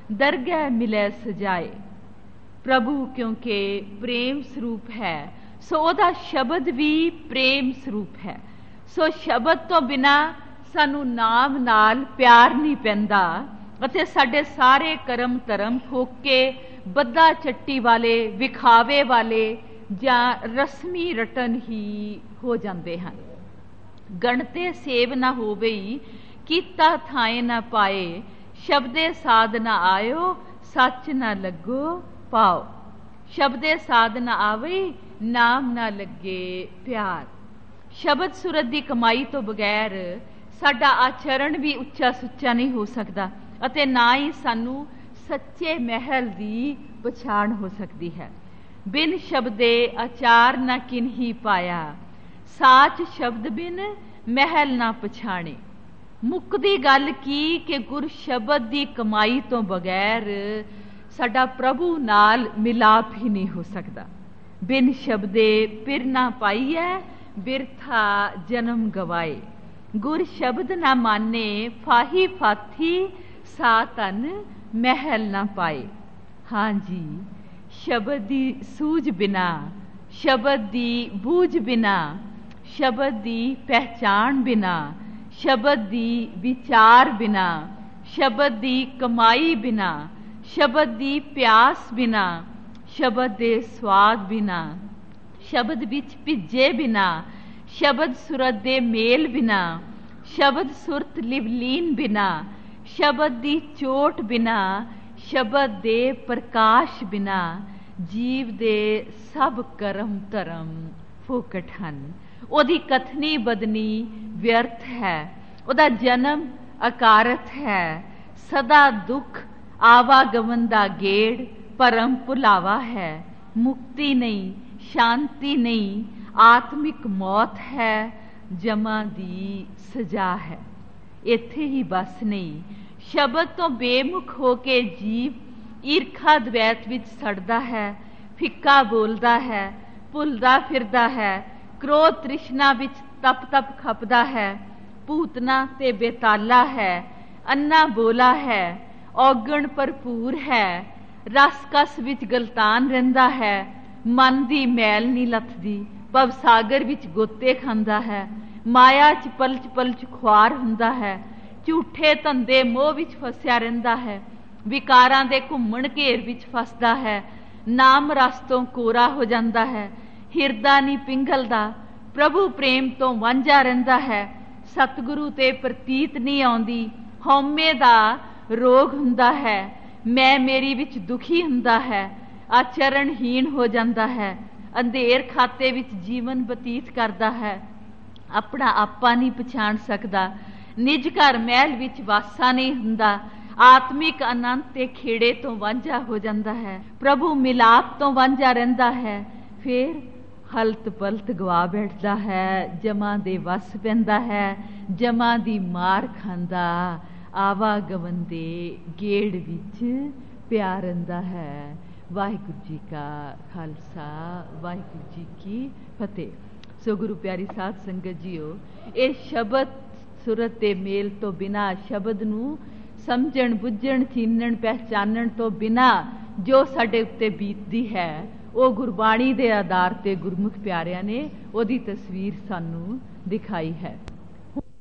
दरगह मिले सजाए। प्रभु क्योंकि प्रेम स्वरूप है, सो ओदा शब्द भी प्रेम स्वरूप है। सो शब्द तो बिना सानू नाम नाल प्यार नहीं पैंदा, अते साडे सारे कर्म धर्म फोके बद्दा चट्टी वाले, विखावे वाले जां रस्मी रटन ही हो जाते हैं। गणते सेब न होवई, कीता थाए न पाए, शब्दे साध न आयो, सच न लगो पाओ। शब्दे साध न आवई, नाम न लगे प्यार। शब्द सुरत ਦੀ ਕਮਾਈ ਤੋਂ ਬਗੈਰ ਸਾਡਾ ਆਚਰਣ ਵੀ ਉੱਚਾ ਸੁੱਚਾ ਨਹੀਂ ਹੋ ਸਕਦਾ ਅਤੇ ਨਾ ਹੀ ਸਾਨੂੰ ਸੱਚੇ ਮਹਿਲ ਦੀ ਪਛਾਣ ਹੋ ਸਕਦੀ ਹੈ। ਬਿਨ ਸ਼ਬਦੇ ਆਚਾਰ ਨਾ ਕਿਨਹੀ ਪਾਇਆ, ਸਾਚ ਸ਼ਬਦ ਬਿਨ ਮਹਿਲ ਨਾ ਪਛਾਣੇ। ਮੁੱਕਦੀ ਗੱਲ ਕੀ ਕਿ ਗੁਰ ਸ਼ਬਦ ਦੀ ਕਮਾਈ ਤੋਂ ਬਗੈਰ ਸਾਡਾ ਪ੍ਰਭੂ ਨਾਲ ਮਿਲਾਪ ਹੀ ਨਹੀਂ ਹੋ ਸਕਦਾ। ਬਿਨ ਸ਼ਬਦੇ ਪਿਰ ਨਾ ਪਾਈਐ, ਬਿਰਥਾ ਜਨਮ ਗਵਾਏ। ਗੁਰ ਸ਼ਬਦ ਨਾ ਮਾਨੇ, ਫਾਹੀ ਫਾਥੀ ਸਾ ਤਨ ਮਹਿਲ ਨਾ ਪਾਏ। ਹਾਂਜੀ, ਸ਼ਬਦ ਦੀ ਸੂਝ ਬਿਨਾ, ਸ਼ਬਦ ਦੀ ਬੂਝ ਬਿਨਾ, ਸ਼ਬਦ ਦੀ ਪਹਿਚਾਣ ਬਿਨਾ, ਸ਼ਬਦ ਦੀ ਵਿਚਾਰ ਬਿਨਾ, ਸ਼ਬਦ ਦੀ ਕਮਾਈ ਬਿਨਾ, ਸ਼ਬਦ ਦੀ ਪਿਆਸ ਬਿਨਾ, ਸ਼ਬਦ ਦੇ ਸਵਾਦ ਬਿਨਾ, ਸ਼ਬਦ ਵਿੱਚ ਭਿੱਜੇ ਬਿਨਾ, ਸ਼ਬਦ ਸੁਰਤ ਦੇ ਮੇਲ ਬਿਨਾ, ਸ਼ਬਦ ਸੁਰਤ ਲਿਵਲੀਨ ਬਿਨਾ, ਸ਼ਬਦ ਦੀ ਚੋਟ ਬਿਨਾ, ਸ਼ਬਦ ਦੇ ਪ੍ਰਕਾਸ਼ ਬਿਨਾ, ਜੀਵ ਦੇ ਸਭ ਕਰਮ ਧਰਮ ਫੋਕਟ ਹਨ। ਉਹਦੀ ਕਥਨੀ ਬਦਨੀ ਵਿਅਰਥ ਹੈ, ਉਹਦਾ ਜਨਮ ਅਕਾਰਤ ਹੈ। ਸਦਾ ਦੁੱਖ ਆਵਾਗਮਨ ਦਾ ਗੇੜ ਭਰਮ ਭੁਲਾਵਾ ਹੈ। ਮੁਕਤੀ ਨਹੀਂ, ਸ਼ਾਂਤੀ ਨਹੀਂ, ਆਤਮਿਕ ਮੌਤ ਹੈ, ਜਮਾ ਦੀ ਸਜ਼ਾ ਹੈ। ਇੱਥੇ ਹੀ ਬਸ ਨਹੀਂ, ਸ਼ਬਦ ਤੋਂ ਬੇਮੁਖ ਹੋ ਕੇ ਜੀਵ ਈਰਖਾ ਦਵੈਤ ਵਿੱਚ ਸੜਦਾ ਹੈ, ਫਿੱਕਾ ਬੋਲਦਾ ਹੈ, ਭੁੱਲਦਾ ਫਿਰਦਾ ਹੈ, ਕ੍ਰੋਧ ਤ੍ਰਿਸ਼ਨਾ ਵਿੱਚ ਤਪ ਤਪ ਖਪਦਾ ਹੈ, ਭੂਤਨਾ ਤੇ ਬੇਤਾਲਾ ਹੈ, ਅੰਨਾ ਬੋਲਾ ਹੈ, ਔਗਣ ਭਰਪੂਰ ਹੈ, ਰਸ ਕਸ ਵਿੱਚ ਗਲਤਾਨ ਰਹਿੰਦਾ ਹੈ, ਮਨ ਦੀ ਮੈਲ ਨਹੀਂ ਲੱਥਦੀ, ਭਵ ਸਾਗਰ ਵਿੱਚ ਗੋਤੇ ਖਾਂਦਾ ਹੈ, ਮਾਇਆ ਚ ਪਲਚ ਪਲਚ ਖੁਆਰ ਹੁੰਦਾ ਹੈ, ਝੂਠੇ ਧੰਦੇ ਮੋਹ ਵਿੱਚ ਫਸਿਆ ਰਹਿੰਦਾ ਹੈ, ਵਿਕਾਰਾਂ ਦੇ ਘੁੰਮਣ ਘੇਰ ਵਿੱਚ ਫਸਦਾ ਹੈ, ਨਾਮ ਰਸ ਤੋਂ ਕੋਰਾ ਹੋ ਜਾਂਦਾ ਹੈ, ਹਿਰਦਾ ਨਹੀਂ ਪਿੰਘਲਦਾ, ਪ੍ਰਭੂ ਪ੍ਰੇਮ ਤੋਂ ਵਾਂਝਾ ਰਹਿੰਦਾ ਹੈ, ਸਤਿਗੁਰੂ ਤੇ ਪ੍ਰਤੀਤ ਨਹੀਂ ਆਉਂਦੀ, ਹਉਮੈ ਦਾ ਰੋਗ ਹੁੰਦਾ ਹੈ, ਮੈਂ ਮੇਰੀ ਵਿੱਚ ਦੁਖੀ ਹੁੰਦਾ ਹੈ, ਆਚਰਣਹੀਣ ਹੋ ਜਾਂਦਾ ਹੈ, ਅੰਧੇਰ ਖਾਤੇ ਵਿੱਚ ਜੀਵਨ ਬਤੀਤ ਕਰਦਾ ਹੈ, ਆਪਣਾ ਆਪਾ ਨਹੀਂ ਪਛਾਣ ਸਕਦਾ, ਨਿਜ ਘਰ ਮਹਿਲ ਵਿੱਚ ਵਾਸਾ ਨਹੀਂ ਹੁੰਦਾ, ਆਤਮਿਕ ਆਨੰਦ ਤੇ ਖੇੜੇ ਤੋਂ ਵਾਂਝਾ ਹੋ ਜਾਂਦਾ ਹੈ, ਪ੍ਰਭੂ ਮਿਲਾਪ ਤੋਂ ਵਾਂਝਾ ਰਹਿੰਦਾ ਹੈ, ਫਿਰ ਹਲਤ ਪਲਤ ਗਵਾ ਬੈਠਦਾ ਹੈ, ਜਮਾ ਦੇ ਵਸ ਪੈਂਦਾ ਹੈ, ਜਮਾ ਦੀ ਮਾਰ ਖਾਂਦਾ, ਆਵਾਗਮਨ ਦੇ ਗੇੜ ਵਿੱਚ ਪਿਆ ਰਹਿੰਦਾ ਹੈ। ਵਾਹਿਗੁਰੂ ਜੀ ਕਾ ਖਾਲਸਾ, ਵਾਹਿਗੁਰੂ ਜੀ ਕੀ ਫਤਿਹ। ਸੋ ਗੁਰੂ ਪਿਆਰੀ ਸਾਧ ਸੰਗਤ ਜੀਓ, ਇਹ ਸ਼ਬਦ ਸੁਰਤ ਦੇ ਮੇਲ ਤੋਂ ਬਿਨਾਂ, ਸ਼ਬਦ ਨੂੰ ਸਮਝਣ ਬੁੱਝਣ ਚੀਨਣ ਪਹਿਚਾਨਣ ਤੋਂ ਬਿਨਾਂ ਜੋ ਸਾਡੇ ਉੱਤੇ ਬੀਤਦੀ ਹੈ, ਉਹ ਗੁਰਬਾਣੀ ਦੇ ਆਧਾਰ ਤੇ ਗੁਰਮੁਖ ਪਿਆਰਿਆਂ ਨੇ ਉਹਦੀ ਤਸਵੀਰ ਸਾਨੂੰ ਦਿਖਾਈ ਹੈ।